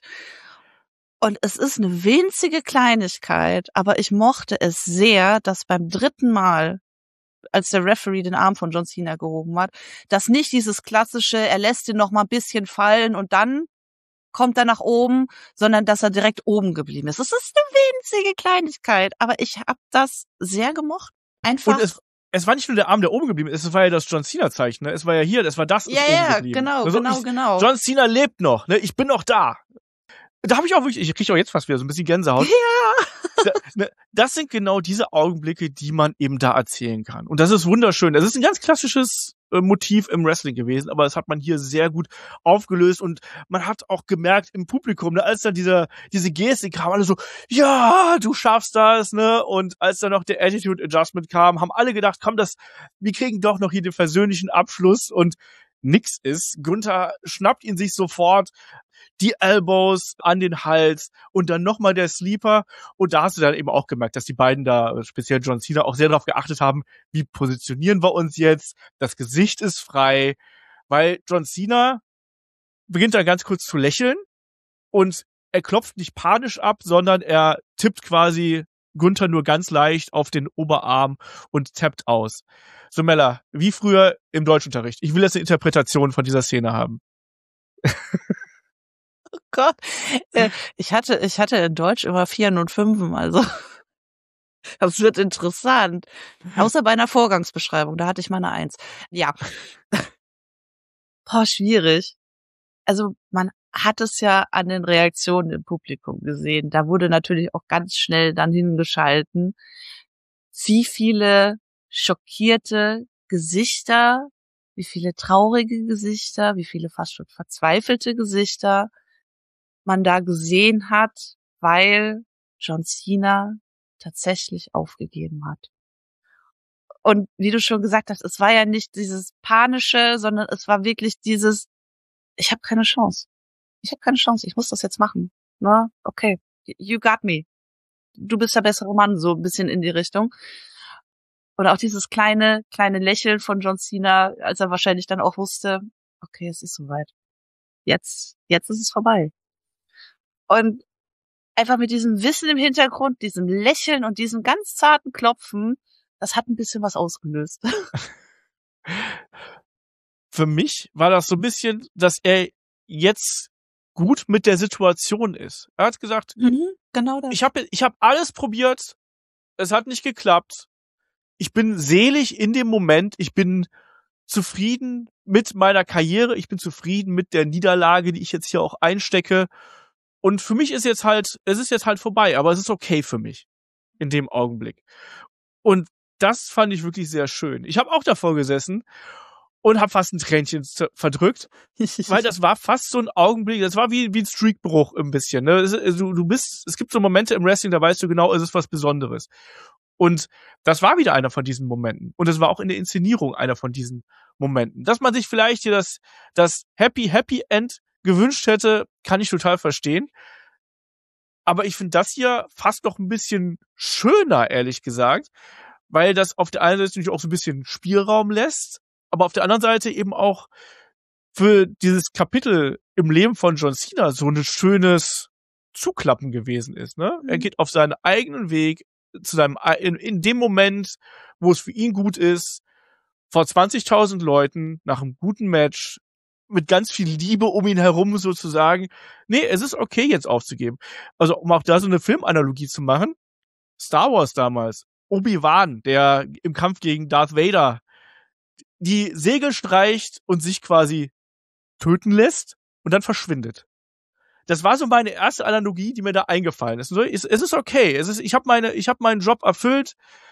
Und es ist eine winzige Kleinigkeit, aber ich mochte es sehr, dass beim dritten Mal als der Referee den Arm von John Cena gehoben hat, dass nicht dieses klassische, er lässt ihn noch mal ein bisschen fallen und dann kommt er nach oben, sondern dass er direkt oben geblieben ist. Das ist eine winzige Kleinigkeit, aber ich habe das sehr gemocht. Einfach. Und es war nicht nur der Arm, der oben geblieben ist, es war ja das John Cena-Zeichen, ne? Es war ja hier, es war das ist oben geblieben. Genau. John Cena lebt noch, ne? Ich bin noch da. Da habe ich auch wirklich, ich kriege auch jetzt fast wieder so ein bisschen Gänsehaut. Ja. Das sind genau diese Augenblicke, die man eben da erzählen kann. Und das ist wunderschön. Das ist ein ganz klassisches Motiv im Wrestling gewesen, aber das hat man hier sehr gut aufgelöst und man hat auch gemerkt im Publikum, ne, als dann diese Gestik kam, alle so, ja, du schaffst das, ne? Und als dann noch der Attitude Adjustment kam, haben alle gedacht, komm, wir kriegen doch noch hier den versöhnlichen Abschluss und nix ist. Gunther schnappt ihn sich sofort, die Elbows an den Hals und dann nochmal der Sleeper. Und da hast du dann eben auch gemerkt, dass die beiden da, speziell John Cena, auch sehr darauf geachtet haben, wie positionieren wir uns jetzt? Das Gesicht ist frei, weil John Cena beginnt dann ganz kurz zu lächeln und er klopft nicht panisch ab, sondern er tippt quasi Gunther nur ganz leicht auf den Oberarm und tappt aus. So, Mella, wie früher im Deutschunterricht. Ich will jetzt eine Interpretation von dieser Szene haben. Oh Gott. Ich hatte in Deutsch immer 4 und 5, also das wird interessant. Außer bei einer Vorgangsbeschreibung, da hatte ich mal eine 1. Ja. Boah, schwierig. Also man hat es ja an den Reaktionen im Publikum gesehen. Da wurde natürlich auch ganz schnell dann hingeschalten, wie viele schockierte Gesichter, wie viele traurige Gesichter, wie viele fast schon verzweifelte Gesichter man da gesehen hat, weil John Cena tatsächlich aufgegeben hat. Und wie du schon gesagt hast, es war ja nicht dieses Panische, sondern es war wirklich dieses, ich habe keine Chance. Ich muss das jetzt machen. Na, okay, you got me. Du bist der bessere Mann, so ein bisschen in die Richtung. Oder auch dieses kleine Lächeln von John Cena, als er wahrscheinlich dann auch wusste, okay, es ist soweit. Jetzt ist es vorbei. Und einfach mit diesem Wissen im Hintergrund, diesem Lächeln und diesem ganz zarten Klopfen, das hat ein bisschen was ausgelöst. Für mich war das so ein bisschen, dass er jetzt gut mit der Situation ist. Er hat gesagt, genau das. Ich hab alles probiert, es hat nicht geklappt. Ich bin selig in dem Moment, ich bin zufrieden mit meiner Karriere, ich bin zufrieden mit der Niederlage, die ich jetzt hier auch einstecke. Und für mich ist es ist jetzt halt vorbei, aber es ist okay für mich in dem Augenblick. Und das fand ich wirklich sehr schön. Ich habe auch davor gesessen und habe fast ein Tränchen verdrückt, weil das war fast so ein Augenblick, das war wie ein Streakbruch ein bisschen. Ne? Es gibt so Momente im Wrestling, da weißt du genau, es ist was Besonderes. Und das war wieder einer von diesen Momenten. Und es war auch in der Inszenierung einer von diesen Momenten. Dass man sich vielleicht hier das Happy End gewünscht hätte, kann ich total verstehen. Aber ich finde das hier fast noch ein bisschen schöner, ehrlich gesagt, weil das auf der einen Seite natürlich auch so ein bisschen Spielraum lässt, aber auf der anderen Seite eben auch für dieses Kapitel im Leben von John Cena so ein schönes Zuklappen gewesen ist. Ne? Er geht auf seinen eigenen Weg in dem Moment, wo es für ihn gut ist, vor 20.000 Leuten, nach einem guten Match, mit ganz viel Liebe um ihn herum sozusagen. Nee, es ist okay, jetzt aufzugeben. Also, um auch da so eine Filmanalogie zu machen, Star Wars damals, Obi-Wan, der im Kampf gegen Darth Vader die Segel streicht und sich quasi töten lässt und dann verschwindet. Das war so meine erste Analogie, die mir da eingefallen ist. Es ist okay. Ich habe meinen Job erfüllt.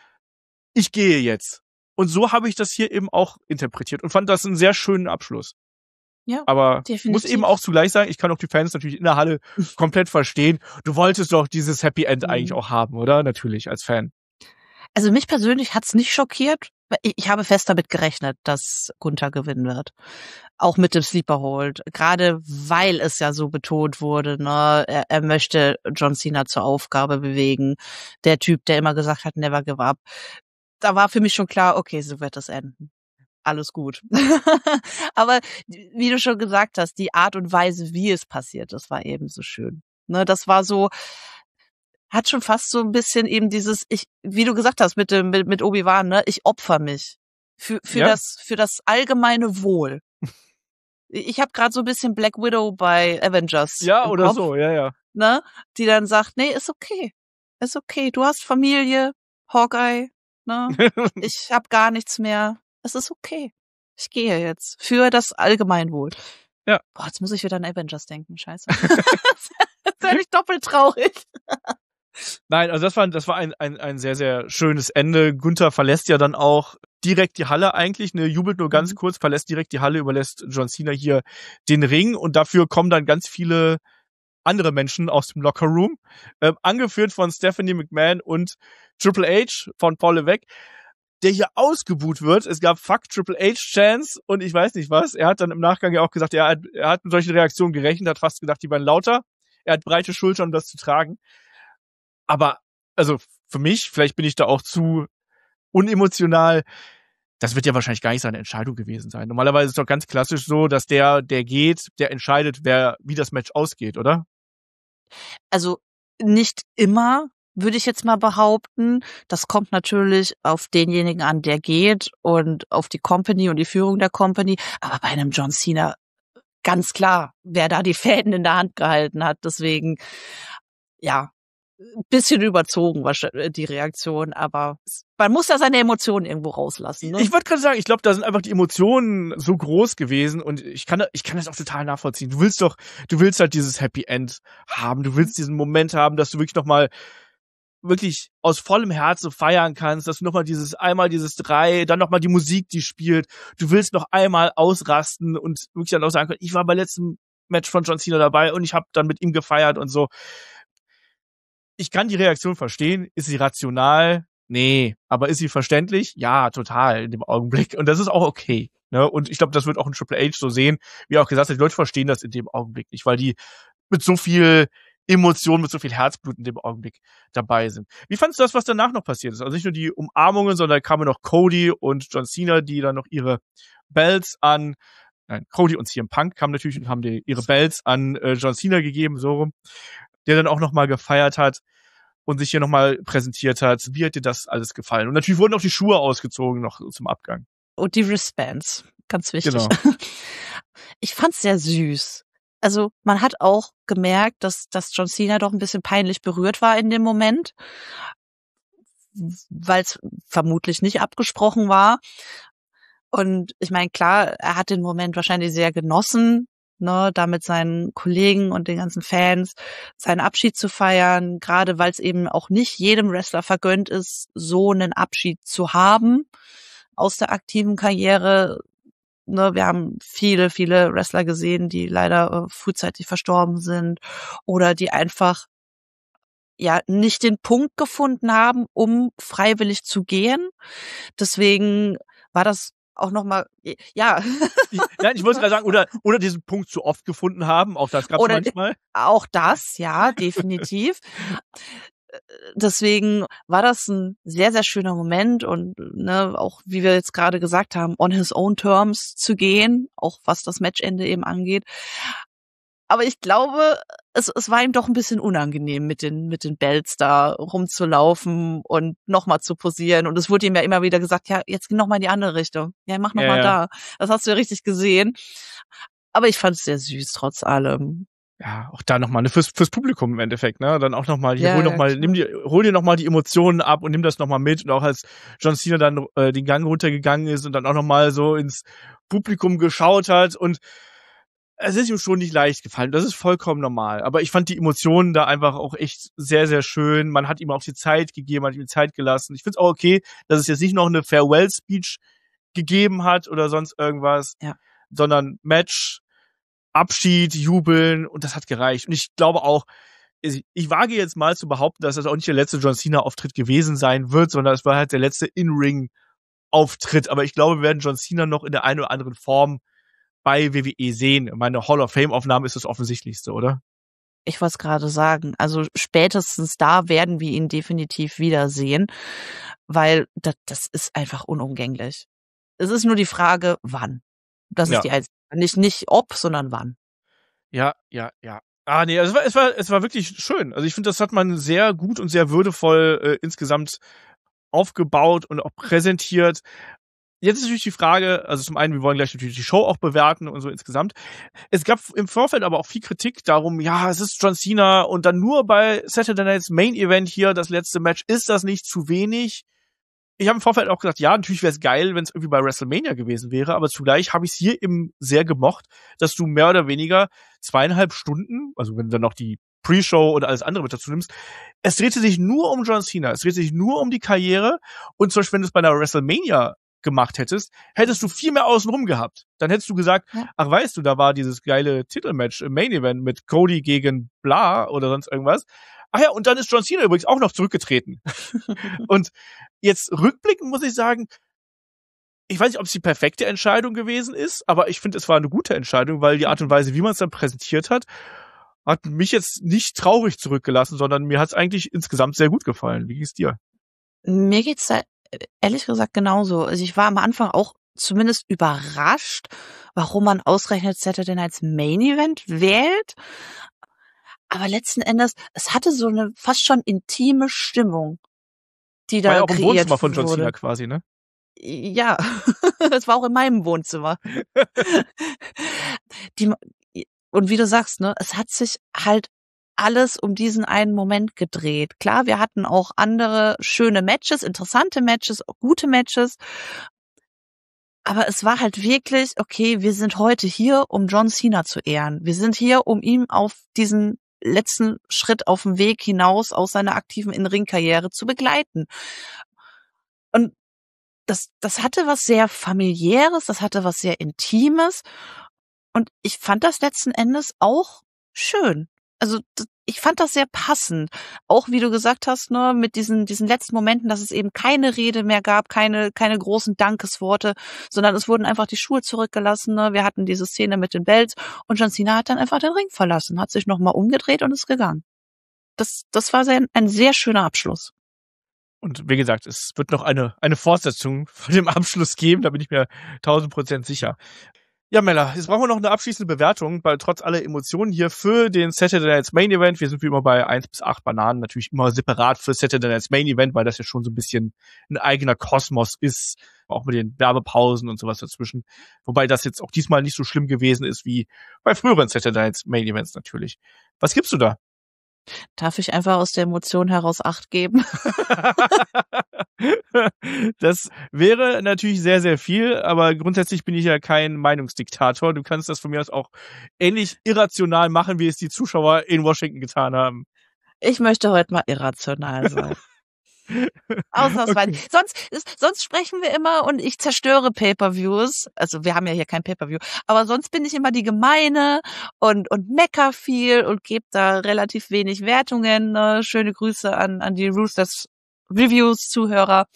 Ich gehe jetzt. Und so habe ich das hier eben auch interpretiert und fand das einen sehr schönen Abschluss. Ja, aber definitiv. Muss eben auch zugleich sagen, ich kann auch die Fans natürlich in der Halle komplett verstehen. Du wolltest doch dieses Happy End eigentlich auch haben, oder? Natürlich, als Fan. Also mich persönlich hat's nicht schockiert. Ich habe fest damit gerechnet, dass Gunther gewinnen wird. Auch mit dem Sleeper Hold. Gerade weil es ja so betont wurde, ne, er möchte John Cena zur Aufgabe bewegen. Der Typ, der immer gesagt hat, never give up. Da war für mich schon klar, okay, so wird es enden. Alles gut. Aber wie du schon gesagt hast, die Art und Weise, wie es passiert, das war eben so schön. Ne, das war so, hat schon fast so ein bisschen eben dieses, wie du gesagt hast mit Obi-Wan, ne, ich opfer mich für das allgemeine Wohl. Ich habe gerade so ein bisschen Black Widow bei Avengers. Ja, im oder Kopf, so, ja. ne, die dann sagt, nee, ist okay, du hast Familie, Hawkeye, ne, ich habe gar nichts mehr, es ist okay. Ich gehe jetzt für das Allgemeinwohl. Ja. Boah, jetzt muss ich wieder an Avengers denken, scheiße. Das wäre nicht doppelt traurig. Nein, also das war ein sehr, sehr schönes Ende. Gunther verlässt ja dann auch direkt die Halle eigentlich, ne, jubelt nur ganz kurz, verlässt direkt die Halle, überlässt John Cena hier den Ring und dafür kommen dann ganz viele andere Menschen aus dem Lockerroom, angeführt von Stephanie McMahon und Triple H von Paul Levesque, der hier ausgebuht wird. Es gab Fuck Triple H-Chance und ich weiß nicht was. Er hat dann im Nachgang ja auch gesagt, er hat mit solchen Reaktionen gerechnet, hat fast gedacht, die waren lauter. Er hat breite Schultern, um das zu tragen. Aber, also für mich, vielleicht bin ich da auch zu unemotional, das wird ja wahrscheinlich gar nicht seine Entscheidung gewesen sein. Normalerweise ist es doch ganz klassisch so, dass der geht, der entscheidet, wie das Match ausgeht, oder? Also nicht immer, würde ich jetzt mal behaupten. Das kommt natürlich auf denjenigen an, der geht und auf die Company und die Führung der Company. Aber bei einem John Cena ganz klar, wer da die Fäden in der Hand gehalten hat. Deswegen, ja, ein bisschen überzogen wahrscheinlich die Reaktion, aber man muss da seine Emotionen irgendwo rauslassen. Ne? Ich wollte gerade sagen, ich glaube, da sind einfach die Emotionen so groß gewesen und ich kann das auch total nachvollziehen. Du willst halt dieses Happy End haben, du willst diesen Moment haben, dass du wirklich aus vollem Herzen feiern kannst, dass du nochmal einmal dieses 3, dann nochmal die Musik, die spielt. Du willst noch einmal ausrasten und wirklich dann auch sagen können, ich war beim letzten Match von John Cena dabei und ich habe dann mit ihm gefeiert und so. Ich kann die Reaktion verstehen. Ist sie rational? Nee. Aber ist sie verständlich? Ja, total in dem Augenblick. Und das ist auch okay. Ne? Und ich glaube, das wird auch ein Triple H so sehen. Wie auch gesagt, die Leute verstehen das in dem Augenblick nicht, weil die mit so viel Emotionen, mit so viel Herzblut in dem Augenblick dabei sind. Wie fandst du das, was danach noch passiert ist? Also nicht nur die Umarmungen, sondern da kamen noch Cody und John Cena, die dann noch ihre Belts Cody und CM Punk kamen natürlich und haben ihre Belts an John Cena gegeben, so rum, der dann auch nochmal gefeiert hat und sich hier nochmal präsentiert hat. Wie hat dir das alles gefallen? Und natürlich wurden auch die Schuhe ausgezogen noch zum Abgang. Und die Wristbands, ganz wichtig. Genau. Ich fand's sehr süß. Also man hat auch gemerkt, dass John Cena doch ein bisschen peinlich berührt war in dem Moment, weil es vermutlich nicht abgesprochen war. Und ich meine, klar, er hat den Moment wahrscheinlich sehr genossen, ne, da mit seinen Kollegen und den ganzen Fans seinen Abschied zu feiern, gerade weil es eben auch nicht jedem Wrestler vergönnt ist, so einen Abschied zu haben aus der aktiven Karriere. Ne, wir haben viele, viele Wrestler gesehen, die leider frühzeitig verstorben sind oder die einfach ja nicht den Punkt gefunden haben, um freiwillig zu gehen. Deswegen war das auch nochmal, ja. Nein, ich wollte gerade sagen, oder diesen Punkt zu oft gefunden haben, auch das gab es manchmal. Auch das, ja, definitiv. Deswegen war das ein sehr, sehr schöner Moment und ne, auch wie wir jetzt gerade gesagt haben, on his own terms zu gehen, auch was das Matchende eben angeht. Aber ich glaube, es war ihm doch ein bisschen unangenehm, mit den Belts da rumzulaufen und nochmal zu posieren. Und es wurde ihm ja immer wieder gesagt, ja, jetzt geh nochmal in die andere Richtung. Ja, mach nochmal da. Das hast du ja richtig gesehen. Aber ich fand es sehr süß, trotz allem. Ja, auch da nochmal, ne, fürs Publikum im Endeffekt, ne, dann auch nochmal, hol dir nochmal die Emotionen ab und nimm das nochmal mit und auch als John Cena dann den Gang runtergegangen ist und dann auch nochmal so ins Publikum geschaut hat und es ist ihm schon nicht leicht gefallen, das ist vollkommen normal, aber ich fand die Emotionen da einfach auch echt sehr, sehr schön, man hat ihm auch die Zeit gegeben, man hat ihm die Zeit gelassen, ich find's auch okay, dass es jetzt nicht noch eine Farewell-Speech gegeben hat oder sonst irgendwas, sondern Match, Abschied, Jubeln und das hat gereicht. Und ich glaube auch, ich wage jetzt mal zu behaupten, dass das auch nicht der letzte John Cena-Auftritt gewesen sein wird, sondern es war halt der letzte In-Ring-Auftritt. Aber ich glaube, wir werden John Cena noch in der einen oder anderen Form bei WWE sehen. Meine Hall of Fame-Aufnahme ist das Offensichtlichste, oder? Ich wollte es gerade sagen. Also spätestens da werden wir ihn definitiv wiedersehen, weil das ist einfach unumgänglich. Es ist nur die Frage, wann. Das ist die einzige. Nicht ob, sondern wann. Ja. Nee, also es war wirklich schön. Also ich finde, das hat man sehr gut und sehr würdevoll insgesamt aufgebaut und auch präsentiert. Jetzt ist natürlich die Frage, also zum einen, wir wollen gleich natürlich die Show auch bewerten und so insgesamt. Es gab im Vorfeld aber auch viel Kritik darum, ja, es ist John Cena und dann nur bei Saturday Night's Main Event hier das letzte Match, ist das nicht zu wenig? Ich habe im Vorfeld auch gesagt, ja, natürlich wäre es geil, wenn es irgendwie bei WrestleMania gewesen wäre, aber zugleich habe ich es hier eben sehr gemocht, dass du mehr oder weniger 2,5 Stunden, also wenn du dann noch die Pre-Show und alles andere mit dazu nimmst, es drehte sich nur um John Cena, es drehte sich nur um die Karriere und zum Beispiel, wenn du es bei einer WrestleMania gemacht hättest du viel mehr außenrum gehabt. Dann hättest du gesagt, ach weißt du, da war dieses geile Titelmatch im Main Event mit Cody gegen Bla oder sonst irgendwas. Ach ja, und dann ist John Cena übrigens auch noch zurückgetreten. Und jetzt rückblickend muss ich sagen, ich weiß nicht, ob es die perfekte Entscheidung gewesen ist, aber ich finde, es war eine gute Entscheidung, weil die Art und Weise, wie man es dann präsentiert hat mich jetzt nicht traurig zurückgelassen, sondern mir hat es eigentlich insgesamt sehr gut gefallen. Wie ging es dir? Mir geht's da ehrlich gesagt genauso. Also ich war am Anfang auch zumindest überrascht, warum man ausgerechnet Saturday Night's Main Event wählt. Aber letzten Endes, es hatte so eine fast schon intime Stimmung, die da war ja auch im kreiert Wohnzimmer von John wurde. Cena quasi, ne? Ja, es war auch in meinem Wohnzimmer. Und wie du sagst, ne, es hat sich halt alles um diesen einen Moment gedreht. Klar, wir hatten auch andere schöne Matches, interessante Matches, gute Matches. Aber es war halt wirklich, okay, wir sind heute hier, um John Cena zu ehren. Wir sind hier, um ihn auf diesen letzten Schritt auf dem Weg hinaus aus seiner aktiven In-Ring-Karriere zu begleiten. Und das hatte was sehr Familiäres, das hatte was sehr Intimes. Und ich fand das letzten Endes auch schön. Also ich fand das sehr passend. Auch wie du gesagt hast, ne, mit diesen letzten Momenten, dass es eben keine Rede mehr gab, keine großen Dankesworte, sondern es wurden einfach die Schuhe zurückgelassen. Ne. Wir hatten diese Szene mit den Belts und John Cena hat dann einfach den Ring verlassen, hat sich nochmal umgedreht und ist gegangen. Das war ein sehr schöner Abschluss. Und wie gesagt, es wird noch eine Fortsetzung von dem Abschluss geben, da bin ich mir 1000% sicher. Ja, Mella, jetzt brauchen wir noch eine abschließende Bewertung, weil trotz aller Emotionen hier für den Saturday Night's Main Event, wir sind wie immer bei 1 bis 8 Bananen, natürlich immer separat für Saturday Night's Main Event, weil das ja schon so ein bisschen ein eigener Kosmos ist, auch mit den Werbepausen und sowas dazwischen. Wobei das jetzt auch diesmal nicht so schlimm gewesen ist wie bei früheren Saturday Night's Main Events natürlich. Was gibst du da? Darf ich einfach aus der Emotion heraus 8 geben? Das wäre natürlich sehr, sehr viel, aber grundsätzlich bin ich ja kein Meinungsdiktator. Du kannst das von mir aus auch ähnlich irrational machen, wie es die Zuschauer in Washington getan haben. Ich möchte heute mal irrational sein. Ausnahmsweise. Okay. Sonst sprechen wir immer und ich zerstöre Pay-per-Views. Also wir haben ja hier kein Pay-per-View. Aber sonst bin ich immer die Gemeine und mecker viel und gebe da relativ wenig Wertungen. Schöne Grüße an die Roosters Reviews Zuhörer.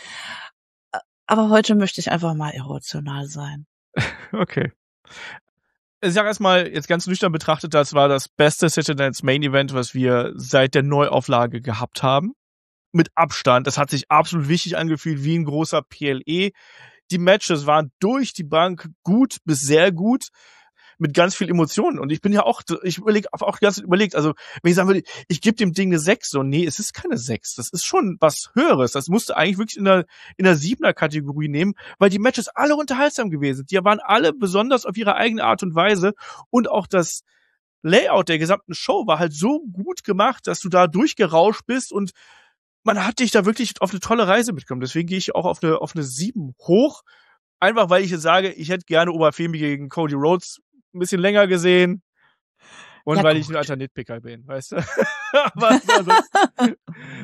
Aber heute möchte ich einfach mal irrational sein. Okay. Ich sag erstmal, jetzt ganz nüchtern betrachtet, das war das beste Saturday Night's Main Event, was wir seit der Neuauflage gehabt haben. Mit Abstand. Das hat sich absolut wichtig angefühlt, wie ein großer PLE. Die Matches waren durch die Bank gut bis sehr gut, mit ganz viel Emotionen. Und ich bin ja auch, ich auch ganz überlegt, also wenn ich sagen würde, ich gebe dem Ding eine 6, so, nee, es ist keine 6. Das ist schon was Höheres. Das musste eigentlich wirklich in der 7er-Kategorie nehmen, weil die Matches alle unterhaltsam gewesen sind. Die waren alle besonders auf ihre eigene Art und Weise und auch das Layout der gesamten Show war halt so gut gemacht, dass du da durchgerauscht bist und man hat dich da wirklich auf eine tolle Reise mitgenommen. Deswegen gehe ich auch auf eine 7 hoch. Einfach, weil ich jetzt sage, ich hätte gerne Oberfemi gegen Cody Rhodes ein bisschen länger gesehen. Und ja, weil ich ein alter Nitpicker bin, weißt du? Aber ansonsten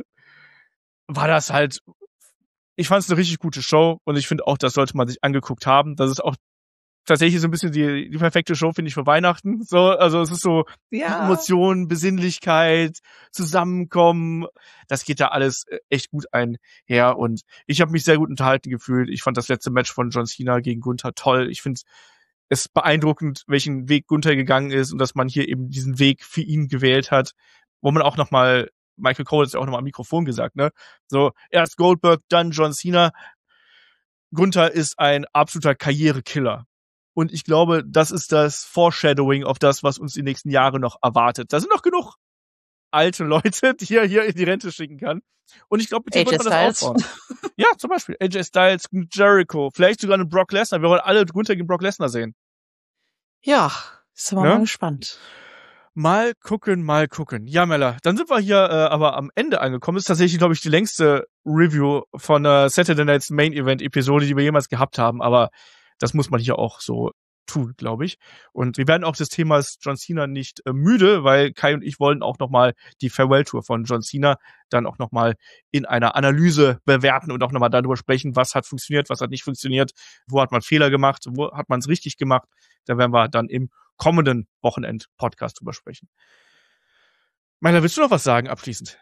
war das halt, ich fand es eine richtig gute Show und ich finde auch, das sollte man sich angeguckt haben. Das ist auch tatsächlich so ein bisschen die perfekte Show, finde ich, für Weihnachten. So, also es ist so Emotionen, Besinnlichkeit, Zusammenkommen. Das geht da alles echt gut einher und ich habe mich sehr gut unterhalten gefühlt. Ich fand das letzte Match von John Cena gegen Gunther toll. Ich finde es beeindruckend, welchen Weg Gunther gegangen ist und dass man hier eben diesen Weg für ihn gewählt hat, wo man auch nochmal, Michael Cole hat es ja auch nochmal am Mikrofon gesagt, ne? So, erst Goldberg, dann John Cena. Gunther ist ein absoluter Karrierekiller. Und ich glaube, das ist das Foreshadowing auf das, was uns die nächsten Jahre noch erwartet. Da sind noch genug alte Leute, die er hier in die Rente schicken kann. Und ich glaube, mit dem wird man das aufbauen. Ja, zum Beispiel AJ Styles, Jericho, vielleicht sogar einen Brock Lesnar. Wir wollen alle Gunther gegen Brock Lesnar sehen. Ja, ist aber mal gespannt. Mal gucken. Ja, Mella, dann sind wir hier aber am Ende angekommen. Das ist tatsächlich, glaube ich, die längste Review von Saturday Night's Main Event Episode, die wir jemals gehabt haben. Aber das muss man hier auch so tun, glaube ich. Und wir werden auch des Themas John Cena nicht müde, weil Kai und ich wollen auch nochmal die Farewell-Tour von John Cena dann auch nochmal in einer Analyse bewerten und auch nochmal darüber sprechen, was hat funktioniert, was hat nicht funktioniert, wo hat man Fehler gemacht, wo hat man es richtig gemacht. Da werden wir dann im kommenden Wochenend-Podcast drüber sprechen. Meiner, willst du noch was sagen abschließend?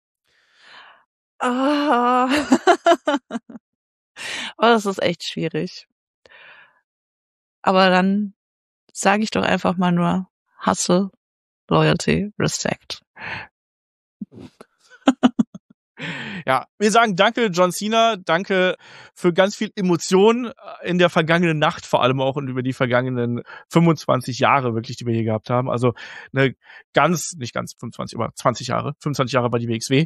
Oh, das ist echt schwierig. Aber dann sage ich doch einfach mal nur Hustle, Loyalty, Respect. Ja, wir sagen danke, John Cena, danke für ganz viel Emotion in der vergangenen Nacht, vor allem auch und über die vergangenen 25 Jahre wirklich, die wir hier gehabt haben. Also eine nicht ganz 25, aber 20 Jahre. 25 Jahre war die WXW.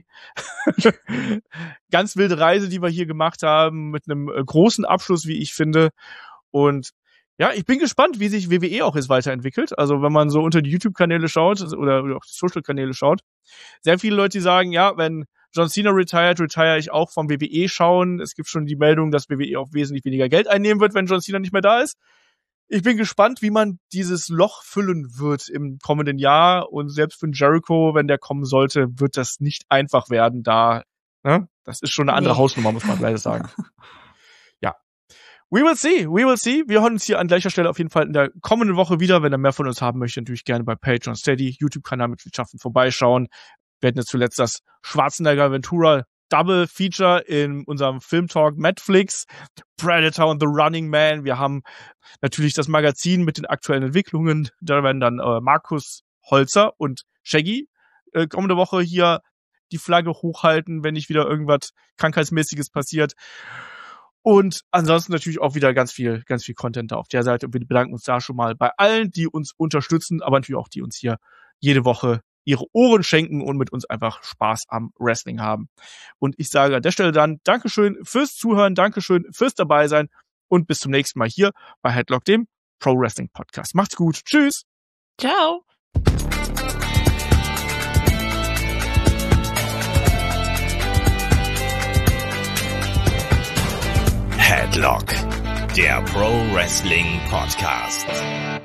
Ganz wilde Reise, die wir hier gemacht haben, mit einem großen Abschluss, wie ich finde. Und ja, ich bin gespannt, wie sich WWE auch jetzt weiterentwickelt. Also wenn man so unter die YouTube-Kanäle schaut oder auch die Social-Kanäle schaut, sehr viele Leute, die sagen, ja, wenn John Cena retire ich auch vom WWE schauen. Es gibt schon die Meldung, dass WWE auch wesentlich weniger Geld einnehmen wird, wenn John Cena nicht mehr da ist. Ich bin gespannt, wie man dieses Loch füllen wird im kommenden Jahr. Und selbst für Jericho, wenn der kommen sollte, wird das nicht einfach werden. Das ist schon eine andere Hausnummer, muss man leider sagen. Ja. We will see. Wir hören uns hier an gleicher Stelle auf jeden Fall in der kommenden Woche wieder. Wenn ihr mehr von uns haben möchtet, natürlich gerne bei Patreon, Steady, YouTube-Kanal Mitgliedschaften vorbeischauen. Wir hatten jetzt zuletzt das Schwarzenegger Ventura Double Feature in unserem Filmtalk Netflix, Predator und The Running Man. Wir haben natürlich das Magazin mit den aktuellen Entwicklungen. Da werden dann Markus Holzer und Shaggy kommende Woche hier die Flagge hochhalten, wenn nicht wieder irgendwas Krankheitsmäßiges passiert. Und ansonsten natürlich auch wieder ganz viel Content da auf der Seite. Und wir bedanken uns da schon mal bei allen, die uns unterstützen, aber natürlich auch die uns hier jede Woche ihre Ohren schenken und mit uns einfach Spaß am Wrestling haben. Und ich sage an der Stelle dann Dankeschön fürs Zuhören, Dankeschön fürs Dabeisein und bis zum nächsten Mal hier bei Headlock, dem Pro Wrestling Podcast. Macht's gut. Tschüss. Ciao. Headlock, der Pro Wrestling Podcast.